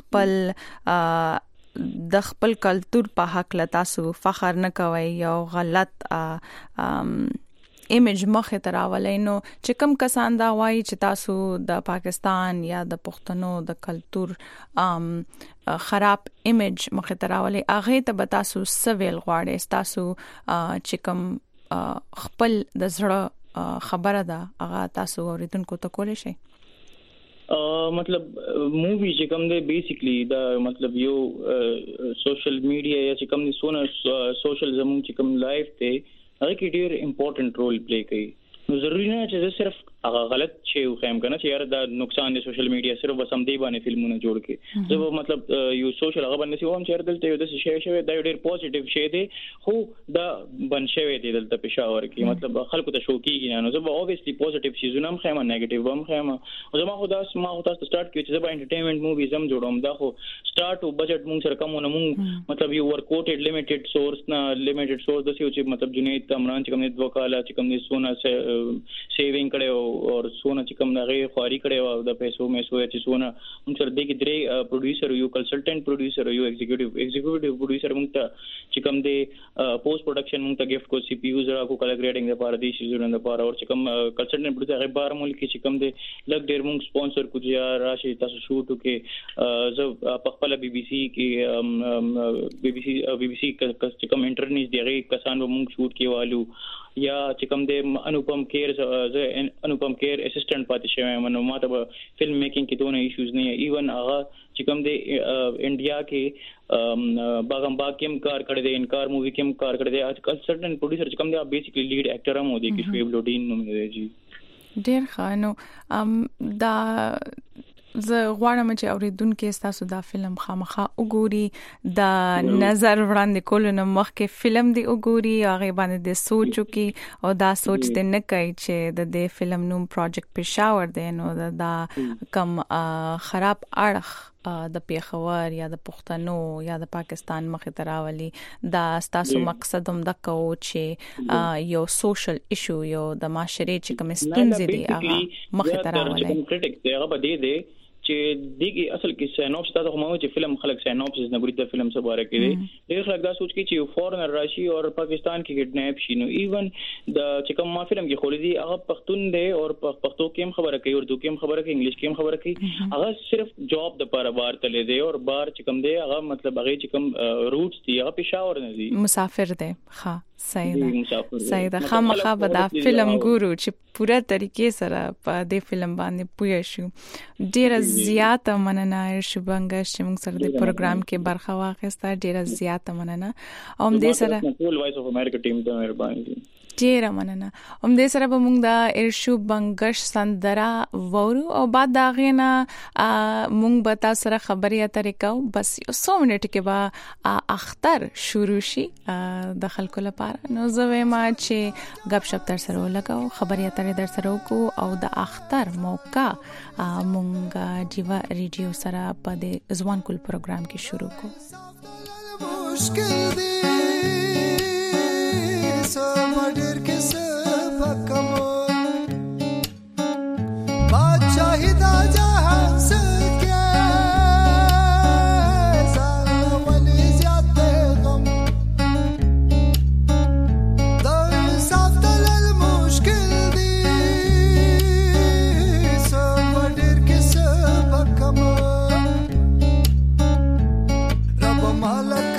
د خپل کلچر په حق له تاسو فخر نه کوي یو غلط ایمیج مخه تراولای نو چې کوم کسان دا وایي چې تاسو د پاکستان یا د پښتنو د کلچر خراب ایمیج مخه تراولای هغه ته به تاسو سویل غواړي تاسو چې کوم خپل د زړه خبره ده هغه تاسو اوریدونکو ته کولای شئ مطلب مووی چې کوم دی بیسیکلی دا مطلب یو سوشل میډیا یا چې کوم دی سوشل زمون چې کوم لایف ته هغه کې ډیر امپورټنٹ رول پلی کوي نو ضروري نه چې صرف هغه غلط شی وخم کنه چې یار دا نقصان دی سوشل میډیا صرف وسم دی باندې فلمونه جوړ کې زه مطلب یو سوشل هغه باندې سوم چې دلته یو د شی دا ډیر پوزټیو شی دی خو دا بن شوی دی دلته پېښور کې مطلب خلکو ته شو کیږي نه زه اوبویسلی پوزټیو شیزونه هم خیمه نیگیټیو هم خیمه او زما خو دا ما خو تاسو سٹارټ کړی چې زه انټرټینمنت موویز هم جوړوم دا خو سٹارټ او بجټ مونږ سره کومونه مونږ مطلب یو ورکوټډ لیمیټډ سورس نه لیمیټډ سورس د څه چې مطلب جنید عمران چې کوم د وکاله چې کوم د سونا سیوینګ کړي او سونا چې کوم دغه خواري کړي او د پیسو چې سونا موږ سره د کې درې پروډوسر یو کنسلټنټ پروډوسر یو ایگزیکټیو پروډوسر موږ ته چې کوم د پوسټ پروډکشن موږ ته ګیفټ کو سی پی یو زرا کو کلر گریډینګ لپاره دي شي زونه لپاره او چې کوم کنسلټنټ پروډوسر هغه بار ملک چې کوم د لګ ډیر موږ سپانسر کو چې راشي تاسو شوټ کې زه په خپل بي بي سي چې کوم انټرنیټ دی هغه کسان موږ شوټ کیوالو یا چې کوم د انوپم کیر اسسټنټ پاتې شوی منو ماته فلم میکینګ کې دونه ایشوز نه ایون هغه چې کوم د انډیا کې باغم باغ کې کار کړی دی انکار مووی کې کار کړی دی اجکل سرټن پروډوسر چې کوم دی بیسیکلی لیډ اکټر هم دی کې شعیب لودین نوم دی جی ډیر خانو دا زه غواړم چې اوریدونکو تاسو دا فلم خامخا وګوري د نظر وړاندې کول نو مخکې فلم دی وګوري هغه باندې د سوچو کې او دا سوچ دې نه کوي چې د دې فلم نوم پروجیکټ پېښور دی نو دا کم خراب اړخ د پیښور یا د پښتنو یا د پاکستان مخې تراولي دا تاسو مقصد هم د کو چې یو سوشل ایشو یو د معاشري چې کوم ستونزې دي هغه مخې تراولي کریټیک دی هغه به دی چې دغه اصل کې سینوپس تاسو کومه چې فلم خلک سینوپس نه ګوري د فلم څه باره کې دی ډېر خلک دا سوچ کوي چې فورنر راشي او پاکستان کې کډنیپ شي نو ایون د چې کوم ما فلم کې خولې دي هغه پښتون دی او پښتو کې هم خبره کوي اردو کې هم خبره کوي انګلیش کې هم خبره کوي هغه صرف جاب د لپاره بار تللی دی او بار چې کوم دی هغه مطلب هغه چې کوم روټس دی هغه پېښور نه دی مسافر دی ها سیدا خامخا به دا فلم ګورو چې پوره طریقې سره په دې فلم باندې پوه شو ډیر زیاته مننه ارشو بنگش چې موږ سره د پروګرام کې برخه واخیسته. ډیره زیاته مننه. او دې سره ټول وایس اف امریکا ټیم ته مهرباني. ډیره مننه. دې سره به موږ د ارشو بنگش سندره وورو او بعد دا غینا موږ به تاسو سره خبرې اترې کوو. بس یو 100 منټ کې به اختر شروع شي د خلکو لپاره. نو زه وایم چې غب شپ تر سره ولګاو، خبرې اترې در سره وکړو او د اختر موقع مونږ جیوا ریډیو سره په د ځوان کول پروګرام کې شروع کوو. مشکل دی سمډر کې سبقمو بادشاہی دا جہان سکے سال ولی زیادہ غم در صاف دلل مشکل دی سمډر کې سبقمو رب مالک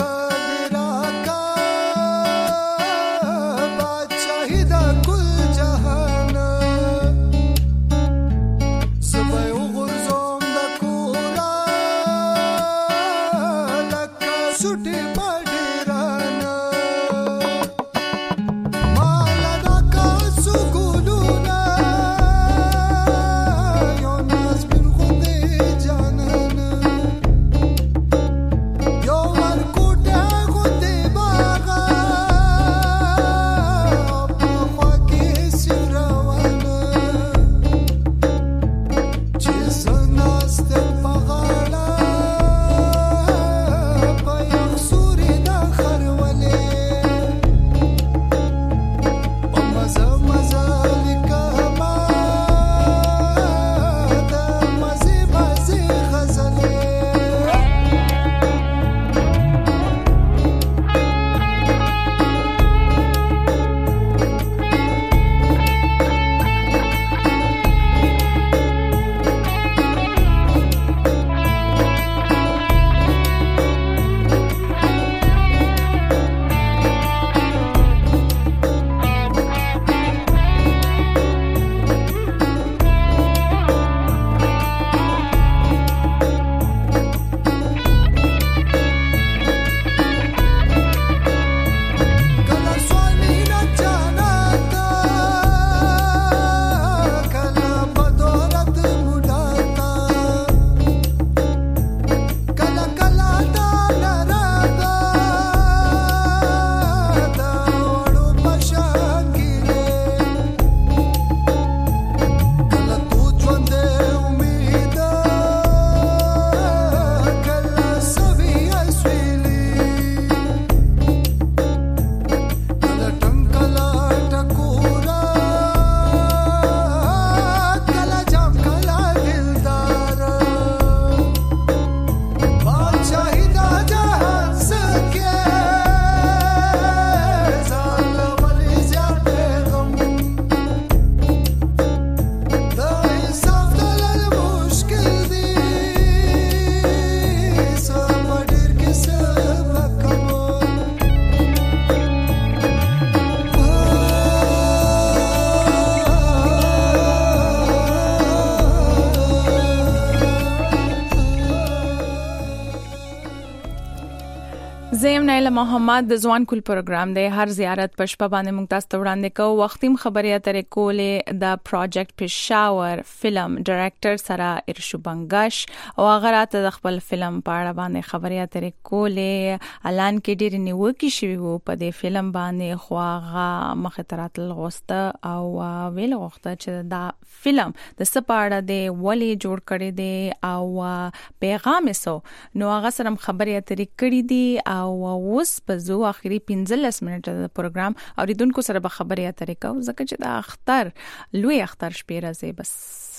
زیم نایله محمد د ځوان کول پروګرام دی. هر زیارت پښپا باندې موږ تاسو ته وړاندې کوو. وختیم خبرې اترې کولې د پروجیکټ پېښور فلم ډایرکټر سره ارشو بنگش او هغه راته د خپل فلم په اړه باندې خبرې اترې کولې. اعلان کې ډېر نیوکې شوي وو په دې فلم باندې، خو هغه مخه تراتل غوسته او ویل غوښته چې دا فلم د سپاړه دی ولی جوړ کړی دی او پیغام یې سو. نو هغه سره خبرې اترې کړې دي او اوس په زو اخري 15 منټه د پروګرام اوریدونکو سره به خبرې اترې کوو، ځکه چې د اختر لوی اختر شپې راځي بس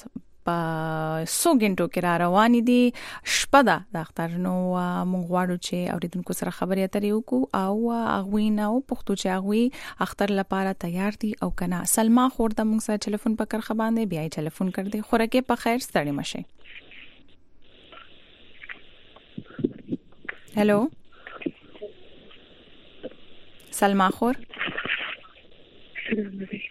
په 100 غنټو کې را روان دي شپه ده د اختر. نو موږ غواړو چې اوریدونکو سره خبرې اترې وکړو او هغوی نه وپوښتو چې هغوی اختر لپاره تیار دي او کنه. سلما خور د موږ سره ټلیفون په کرخه باندې بیا ټلیفون کړ دې خورکه په خیر ستړي مشه. Hello Salma खोर.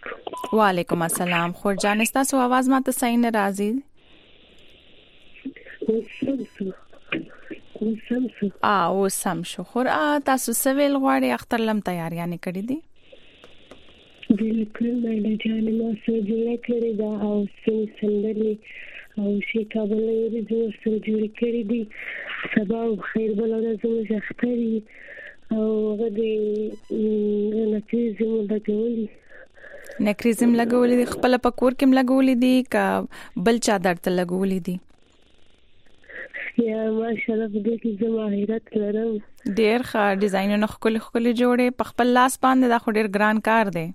वालेकुम अस्सलाम खोर जान, इसता सो आवाज माते सही न राजी. او سم شو خور تاسو سویل غواړي اختر لم تیاریانې کړې دي بالکل مې جان ما سره جوړ کړی دا او سندرې او شي کابل یې جوړ سره جوړ کړی دي سبا خیر بل ورځ زموږ اختري او غدي نکریزم لګولې دي خپل پکور کې لګولې دي کا بل چا درته لګولې دي یا ماشاءالله په دې کې زما حیرت لرم ډېر ښه ډیزاینونه خپل جوړې په خپل لاس باندې دا خو ډېر ګران کار دی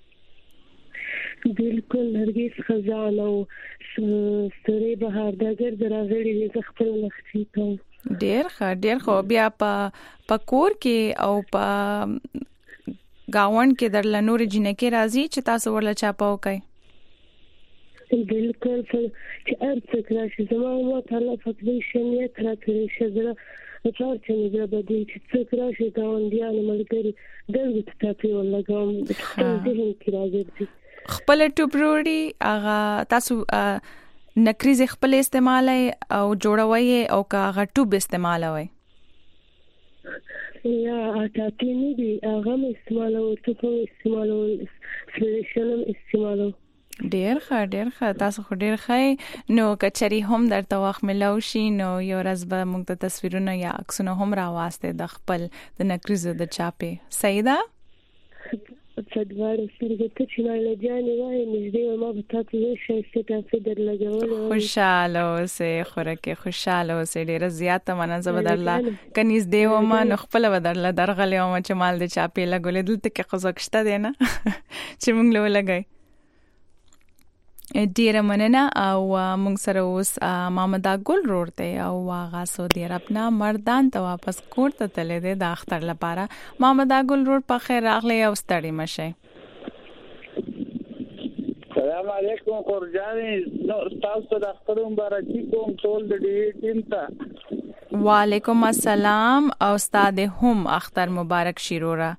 بالکل هرګیز خزان او ستوري بهار دا ګرځ راغلي دي خپل لختي کوم ډېر ښه بیا په کور کې او په گاون کې درل نور جنکه راځي چې تاسو ورل چاپاو کوي بالکل چې ارڅ راشي زما ما تعالی فتوی شنیه تر کړی شګره اچار چې موږ به دې چې څوک راشي گاونډیان ملګری دغه ټاپي ولګم د ذهن کې راځي خپل ټوبروړي هغه تاسو نکریز خپل استعمالای او جوړوي او کا غټوب استعمالوي یا ټاپي نه دي هغه استعمالو ټوب استعمالو فلیشن استعمالو ډېر ښه تاسو خو ډېر ښه نو کچري هم درته وخت ملو شي نو یو ورځ به موږ ته تصویرونه یا عکسونه هم راواسته د خپل د نکریزو د چاپې صحیح ده صدوار سره ته چې نه لجانې وای نږدې ما به تاسو یې شایسته تاسو درلګول خوشاله اوسه خورکه خوشاله اوسه ډېر زیاته مننه بدرلا کنيز دیو ما نو خپل بدرلا درغلې او چې مال د چاپې لګولې دلته کې خزکشته دی نه چې موږ له لګای ډیره مننه او موږ سره اوس محمد ګل رور ته او هغه سعودي عرب نه مردان ته واپس کور ته تللی دی د اختر لپاره محمد ګل رور په خیر راغلی او ستړي مشه سلام علیکم قرجانی نو تاسو د اختر مبارکي کوم ټول د ډي ټیم ته وعلیکم السلام او استاد هم اختر مبارک شیرورا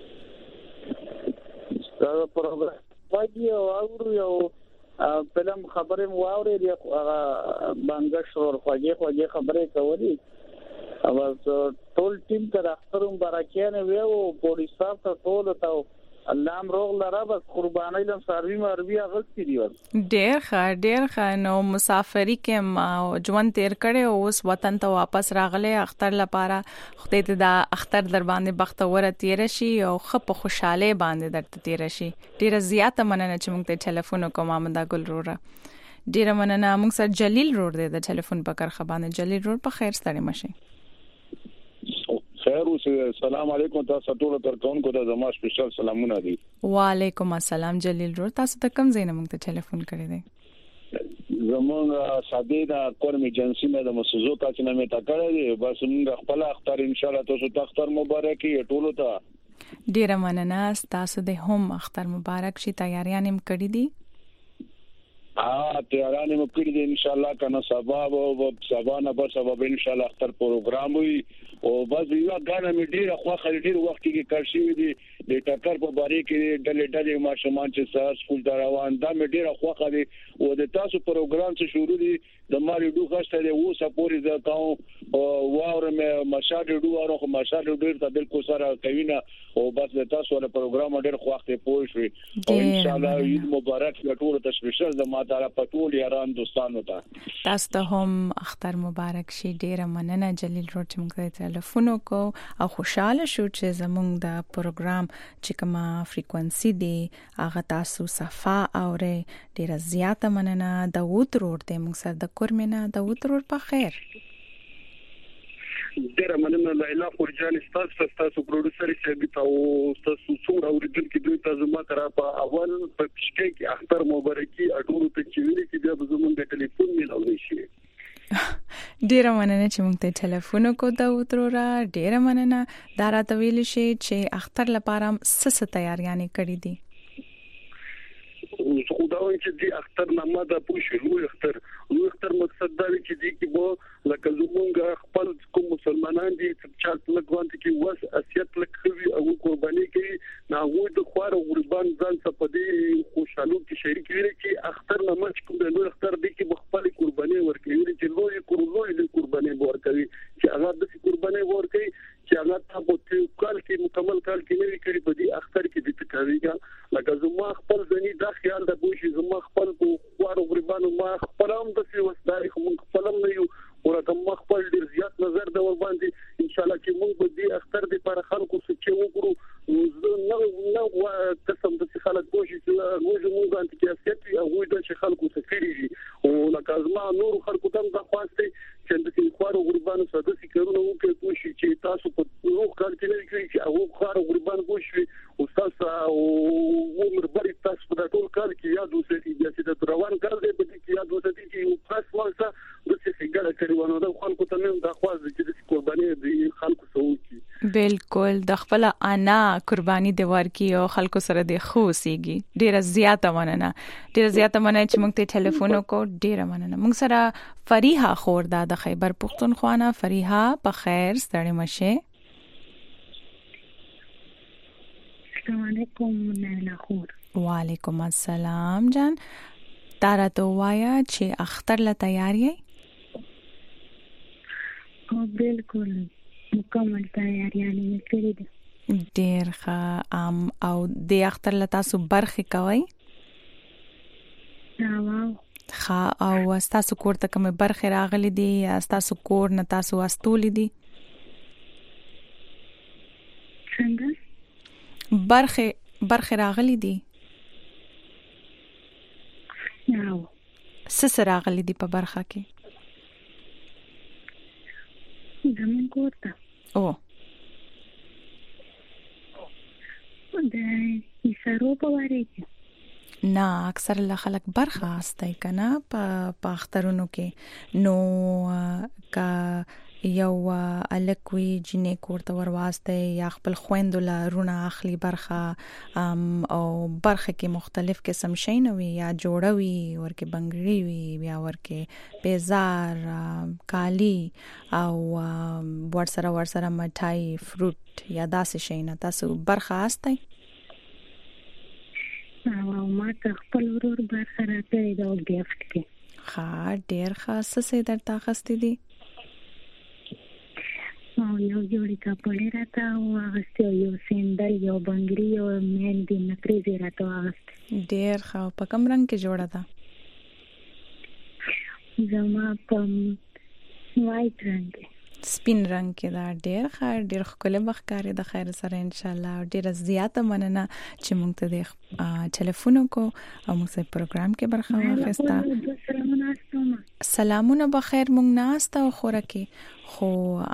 دا پروګرام واجی او یو فلم خبره مو اورېدې باندې شروع خوږه خبره کولې او ټول ټیم ته اختر مبارکیانه ویو پولیس ته ټول ته الله امروغ لره بس قربانای لم سروي مربي اغستی دی ډېر ښه نو مسافری کې ژوند تیر کړي او اوس وطن ته واپس راغله اختر لپاره خدای ته دا اختر در باندې بختور تیر شي او خپ خوشاله باندې درته تیر شي ډېر زیاته مننه چې موږ ته ټلیفون وکړو محمد ګل رورا ډېر مننه موږ سره جلیل رور دی د ټلیفون په کرخه باندې جلیل رور په خیر ستړي مشه خیر اوسه السلام علیکم تاسو ټول تر کوونکو ته زما سپیشل سلامونه دي وعلیکم السلام جلیل رور تاسو ته کوم ځای نه موږ ته ټلیفون کړی دی زمونږ ساده دا کورم ایجنسی نه د مسوزو تاسو نه مې تا کړی دی بس موږ خپل اختر ان شاء الله تاسو ته اختر مبارک وي ټول ته ډیره مننه تاسو د هم اختر مبارک شي تیاریان هم کړی دي تیارانه مو کړی دي ان شاء الله کنه سبا نه به سبا ان شاء الله اختر پروګرام وي او بس یو غاڼه مې ډیره خو خلک وخت کې کارشي دي د ټکر په باره کې ډلې ماشومان چې سار سکول ته روان دا مې ډیره خو خلک او د تاسو پروګرام څخه شروع دي د ماري ډو غشته دی او سپوري زکاو واور مې مشاهده ډو او مشاهده ډیر ته بالکل سره کوینه او بس د تاسو له پروګرام ډیر خو وخت پوه شي او ان شاء الله عید مبارک ټول ته سپیشل د ما تعالی په ټول یاران دوستانو ته تاسو ته هم اختر مبارک شي ډیره مننه جلیل رور چې موږ ته ټلیفون وکړو او خوشاله شو چې زموږ د پروګرام چې کومه فریکوئنسي دی هغه تاسو صفه اوري ډیره زیاته مننه داوود رور دې موږ سره د کورمنه داوود رور په خیر ډیره مننه لیلا قرجان تاسو پروډوسر چې تاسو څومره اوریدونکو دوی تاسو ما تر په اول په شکه کې اختر مبارکي اټول ته چې ویلي چې بیا زموږ د ټلیفون میلاوي شي ډیره مننه چې موږ ته ټلیفون وکړو داوود رورا ډیره مننه دا راته ویل شي چې اختر لپاره څه تیاریانې کړې دي خدای چې دې اختر نامه دا پوښي لوی اختر مقصد دا دی چې دې کې به لکه زمونږ خپل کوم مسلمانان دي چې لګوان کې وس اسیت لکوي او قرباني کوي نه وو د خوار قربان ځان څخه په دې خوشاله کې شریک وي چې اختر نامه کوم د لوی اختر دې کې خپل قرباني ورکوي چې لوی مخبل وارو غریبانو ما خپلم د سی وسداري کوم خپلم نه یو ورته مخبل ډیر زیات نظر د ور باندې ان شاء الله چې موږ به دې اختر د پر خلکو څخه وګورو نو قسم د خلک کوشش موږ انت کیسټ او د خلکو څخه کیږي او لکه ما نور خلکو ته د خواسته چې د خوارو غریبانو سره د سکرونو وکړي کوشش چې تاسو په روح کار کې نه کوي چې هغه خوارو غریبانو کوشش او تاسو او عمر بری تاسو په ټول کال کې یاد وساتئ چې د روان کال دې په کې یاد وساتئ چې یو خاص وخت د څه ګټه کوي ونه د خلکو ته نه د خواز چې د قرباني د خلکو سوچي بالکل د خپل انا قرباني د ورکی او خلکو سره د خوسيږي ډیره زیاته مننه چې موږ ته ټلیفون وکړ ډیره مننه موږ سره فریحه خور د خیبر پختونخوا نه فریحه په خیر ستړي مشه السلام علیکم نایلا خور وعلیکم السلام جان تارا تو وایا چې اختر له تیاری او بالکل مکمل تیاریانه کړې دي ډیر ښه او د اختر له تاسو برخه کوي ښه او تاسو کور ته کوم برخه راغلي دي یا تاسو کور نه تاسو واستول دي څنګه برخه راغلي دي نو څه راغلي دي په برخه کې زمون کوته او د ایسارو په واره کې نه اکثر خلک برخه استای کنه په اخترونو کې نو کا یو الکوي جنې کوړه ورواسته یا خپل خويندل رونه اخلي برخه او برخه کې مختلف قسم شین وي یا جوړوي ورکه بنگړي وي یا ورکه بیزار کالی او ورسره مټای فروټ یا داسې شین تاسو برخه استای او ما خپل ورور برخه راته دا ګفت کې ښه ډیر خاصه سي درته خستې دي او یو جوړی کپړې راته او هغه یو سندل یو بنگړي او مهندې نکریزه راته هغه ډیر ښه په کوم رنگ کې جوړه ده زما په وایټ رنگ سپین رنگ کې دا ډیر ښکلی بخکاري د خیر سره ان شاء الله ډیر زیاته مننه چې موږ ته د ټلیفون کو او موږ په پروګرام کې برخه واخیسته سلامونه بخیر موږ ناسته او خورکه خو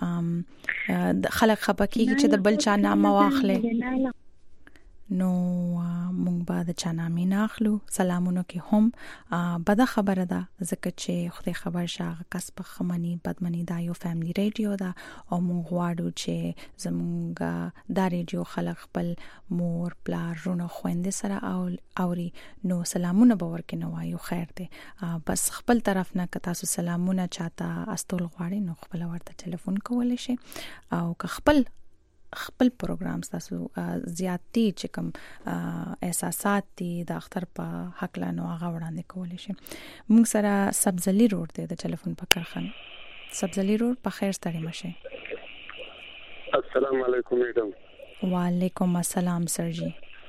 خلک خپکیږي چې د بل چا نام واخلې نو مونږ بعد چا نام نه اخلو سلامونه کې هم بده خبره ده ځکه چې خدای خبر شاغه کسب خمنی بدمنی دا یو فیملی ریډیو ده او مونږ غواړو چې زمونږ دا ریډیو خلک خپل مور پلار رونه خويندې سره اوري نو سلامونه باور کې نو وایو خیر ده بس خپل طرف نه که تاسو سلامونه چاته استول غواړي نو خپل ورته ټلیفون کولای شي او که خپل پروګرام تاسو زیاتی چې کوم احساسات دي د اختر په حق لا نو هغه وړاندې کولای شي موږ سره سبزلی روډ دی د ټلیفون په کارخانه سبزلی روډ په خیر ستړي مشه السلام علیکم میډم وعلیکم السلام سرجی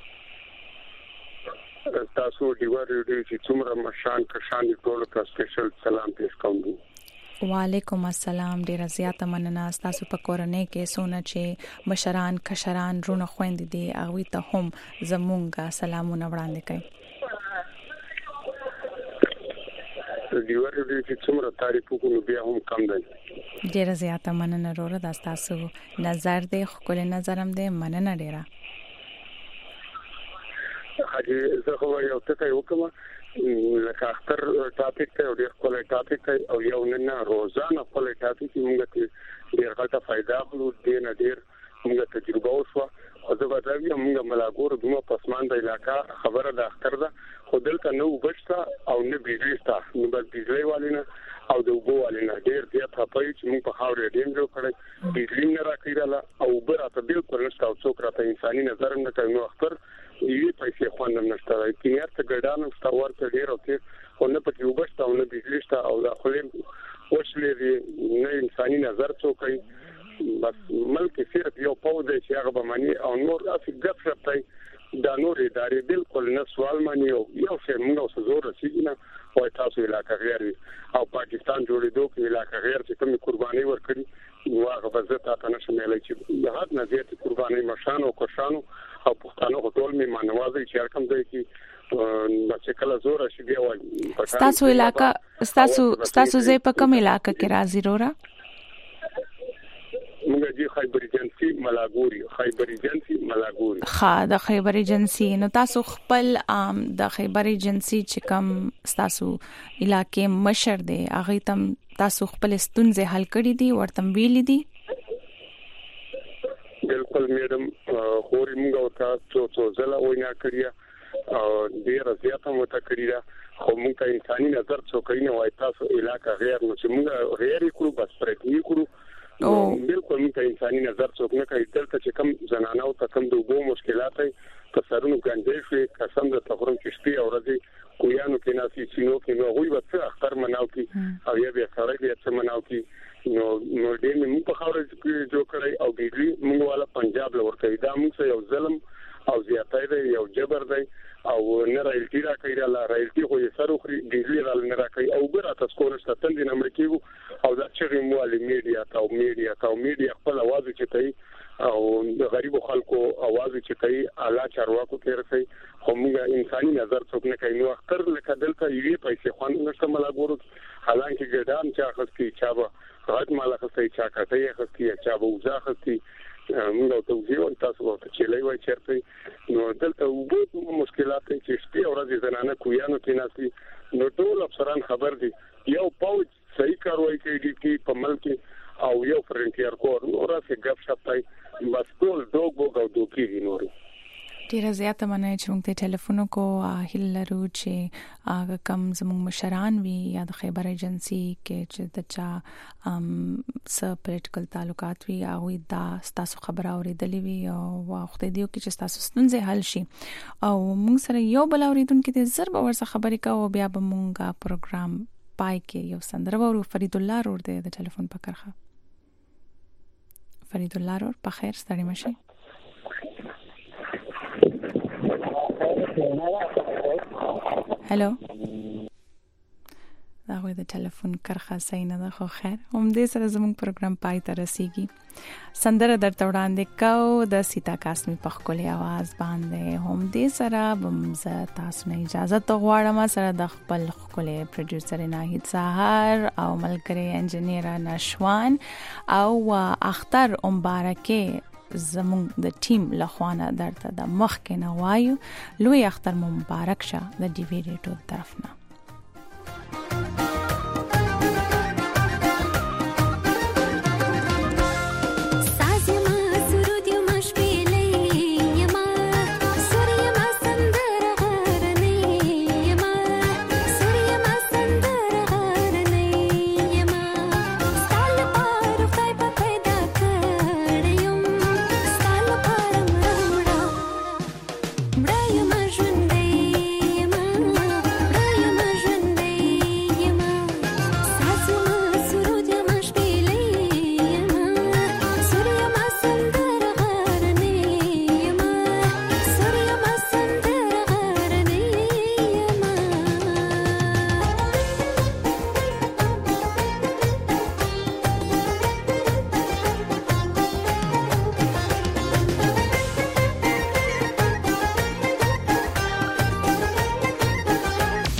تاسو دیوار ریډیو چې څومره مشان کشان ټول کا سپیشل سلام پیش کوم وعلیکم السلام ډیر زیاته مننه تاسو په کورنۍ کې سونه چې مشران کشران رونه خويندې دي هغه ته هم زمونږه سلامونه وړاندې کوي دیوار دې چې څومره تعریف وکړو بیا هم کم دی ډیر زیاته مننه وروره تاسو نظر دې خپل نظرم دې مننه ډیره حاجی زه خو یو څه وکم لکه اختر ټاپک ته ډیر خپل ټاپک او یو نه روزانه خپل ټاپک موږ ته ډیر غټه فائدہ ورو دي نه ډیر موږ تجربه وشو او زه به راوي موږ ملاګور دوه پسمان د علاقہ خبره د اختر ده خو دلته نو بچتا او نه بيځتا نو بس بيځلې والینه او د وګو والینه ډیر زیات خپای چې موږ په خاورې ډیم جوړ کړی بيځلې نه راکېراله او برته بالکل نشته او څوک راته انساني نظر نه کوي نو اختر یی پیسې خوندم نشته کینر ته ګډانو ستور ته ډیر او کې خو نه پکې وبښت او نه بيځلېشته او د خپل وښلې نه انساني نظر څوک بس ملک صرف یو پاو دی چې هغه به معنی او نور اسی ګپ شپای دا نور ادارې بالکل نه سوال مانی یو څه موږ زور رسیدنه وای تاسو علاقه غیر او پاکستان جوړېدو کې علاقه غیر چې کوم قرباني ورکړي نو هغه به زه تاسو نه شمېلای چې د حد نه زیات قرباني مشانو او کوشانو او پښتنو ټول می مانوازي چې کوم ځای کې چې کله زور شي بیا وای تاسو علاقه تاسو زه په کوم علاقه کې راځي رورا موږ د خیبر ایجنسی ملاګوري ها د خیبر ایجنسی نو تاسو خپل د خیبر ایجنسی چې کوم تاسو علاقې مشر دی هغه تم تاسو خپل ستونزې حل کړې دي ورته ویلې دي بالکل میډم خوري موږ ورته څو ځله وینا کړی او ډیر زیاته مو ته کړی دا خو موږ ته انساني نظر څوکې نه وای تاسو علاقه غیر نو چې موږ غیر کړو بس پرې کړو بالکل موږ ته انساني نظر څوک نه کوي دلته چې کوم زنانه او کوم د وګړو مشکلات وي کسرونو ګنده شي قسم د تخرم کې شپې او ورځې کویانو کې ناسي سينو کې نو غوي وڅ اختر مناو کې او یا به سره به څه مناو کې نو دې موږ په خاور کې جوړ کړی او بيجلي موږ والا پنجاب لور کوي دا موږ یو ظلم او زیاتای دی یو جبر دی او نه رایلټي را کوي را رایلټي خو یې سره خوري بيجلي را نه را کوي او ګره تاسو کول ستل دي امریکایي او دا چې موالي میډیا خپل आवाज چتای او د غریب خلکو आवाज چتای اعلی چارواکو کې رسي خو موږ انساني نظر څوک نه کوي نو اختر لکه دلته یوې پیسې خوان نشته ملاګورو حالانکه ګډان چا خستی چا به غږ مال خستی چا کته خستی چا به وځه خستی موږ ته وځو تاسو ورته چلای وای چیرته نو دلته وګورئ مشکلات چې شپې او ورځې زنانه کویانو کې ناسي نو ټول افسران خبر دي یو پوج صحیح کاروي کوي په ملک او یو فرنټیر کور نو راځي غف شپای بس ټول دوګ او دوکي نوري ډیره زیاته مننه چې موږ ته ټلیفون کو هیله لرو چې هغه کم زموږ مشران وي یا د خیبر ایجنسی کې چې د چا سب پولیټیکل تعلقات وي هغه دا تاسو خبره اوریدلې وي او وخت دیو کې چې تاسو ستونزې حل شي او موږ سره یو بل اوریدونکو ته ضرب ورسره خبرې کوو بیا به موږ پروګرام پای کې یو سندره ورو فرید الله رور دی د ټلیفون په کرخه فرید الله رور په خیر ستړي مشي هلو دا غوې د ټلیفون کرخه صحیح نه ده خو خیر هم دې سره زموږ پروګرام پای ته رسیږي سندره درته وړاندې کوو د سیتا قاسمی په ښکلې आवाज باندې هم دې سره بمزه تاسو نه اجازه ته غواړم سره د خپل ښکلې پروډوسر ناهید سحر او ملګری انجینیر نشوان او اختر مبارکه زموږ د ټیم لخوانه درته د مخ کې نه وایو لوی اختر مبارک شه د ډي وی ریډیو طرف نه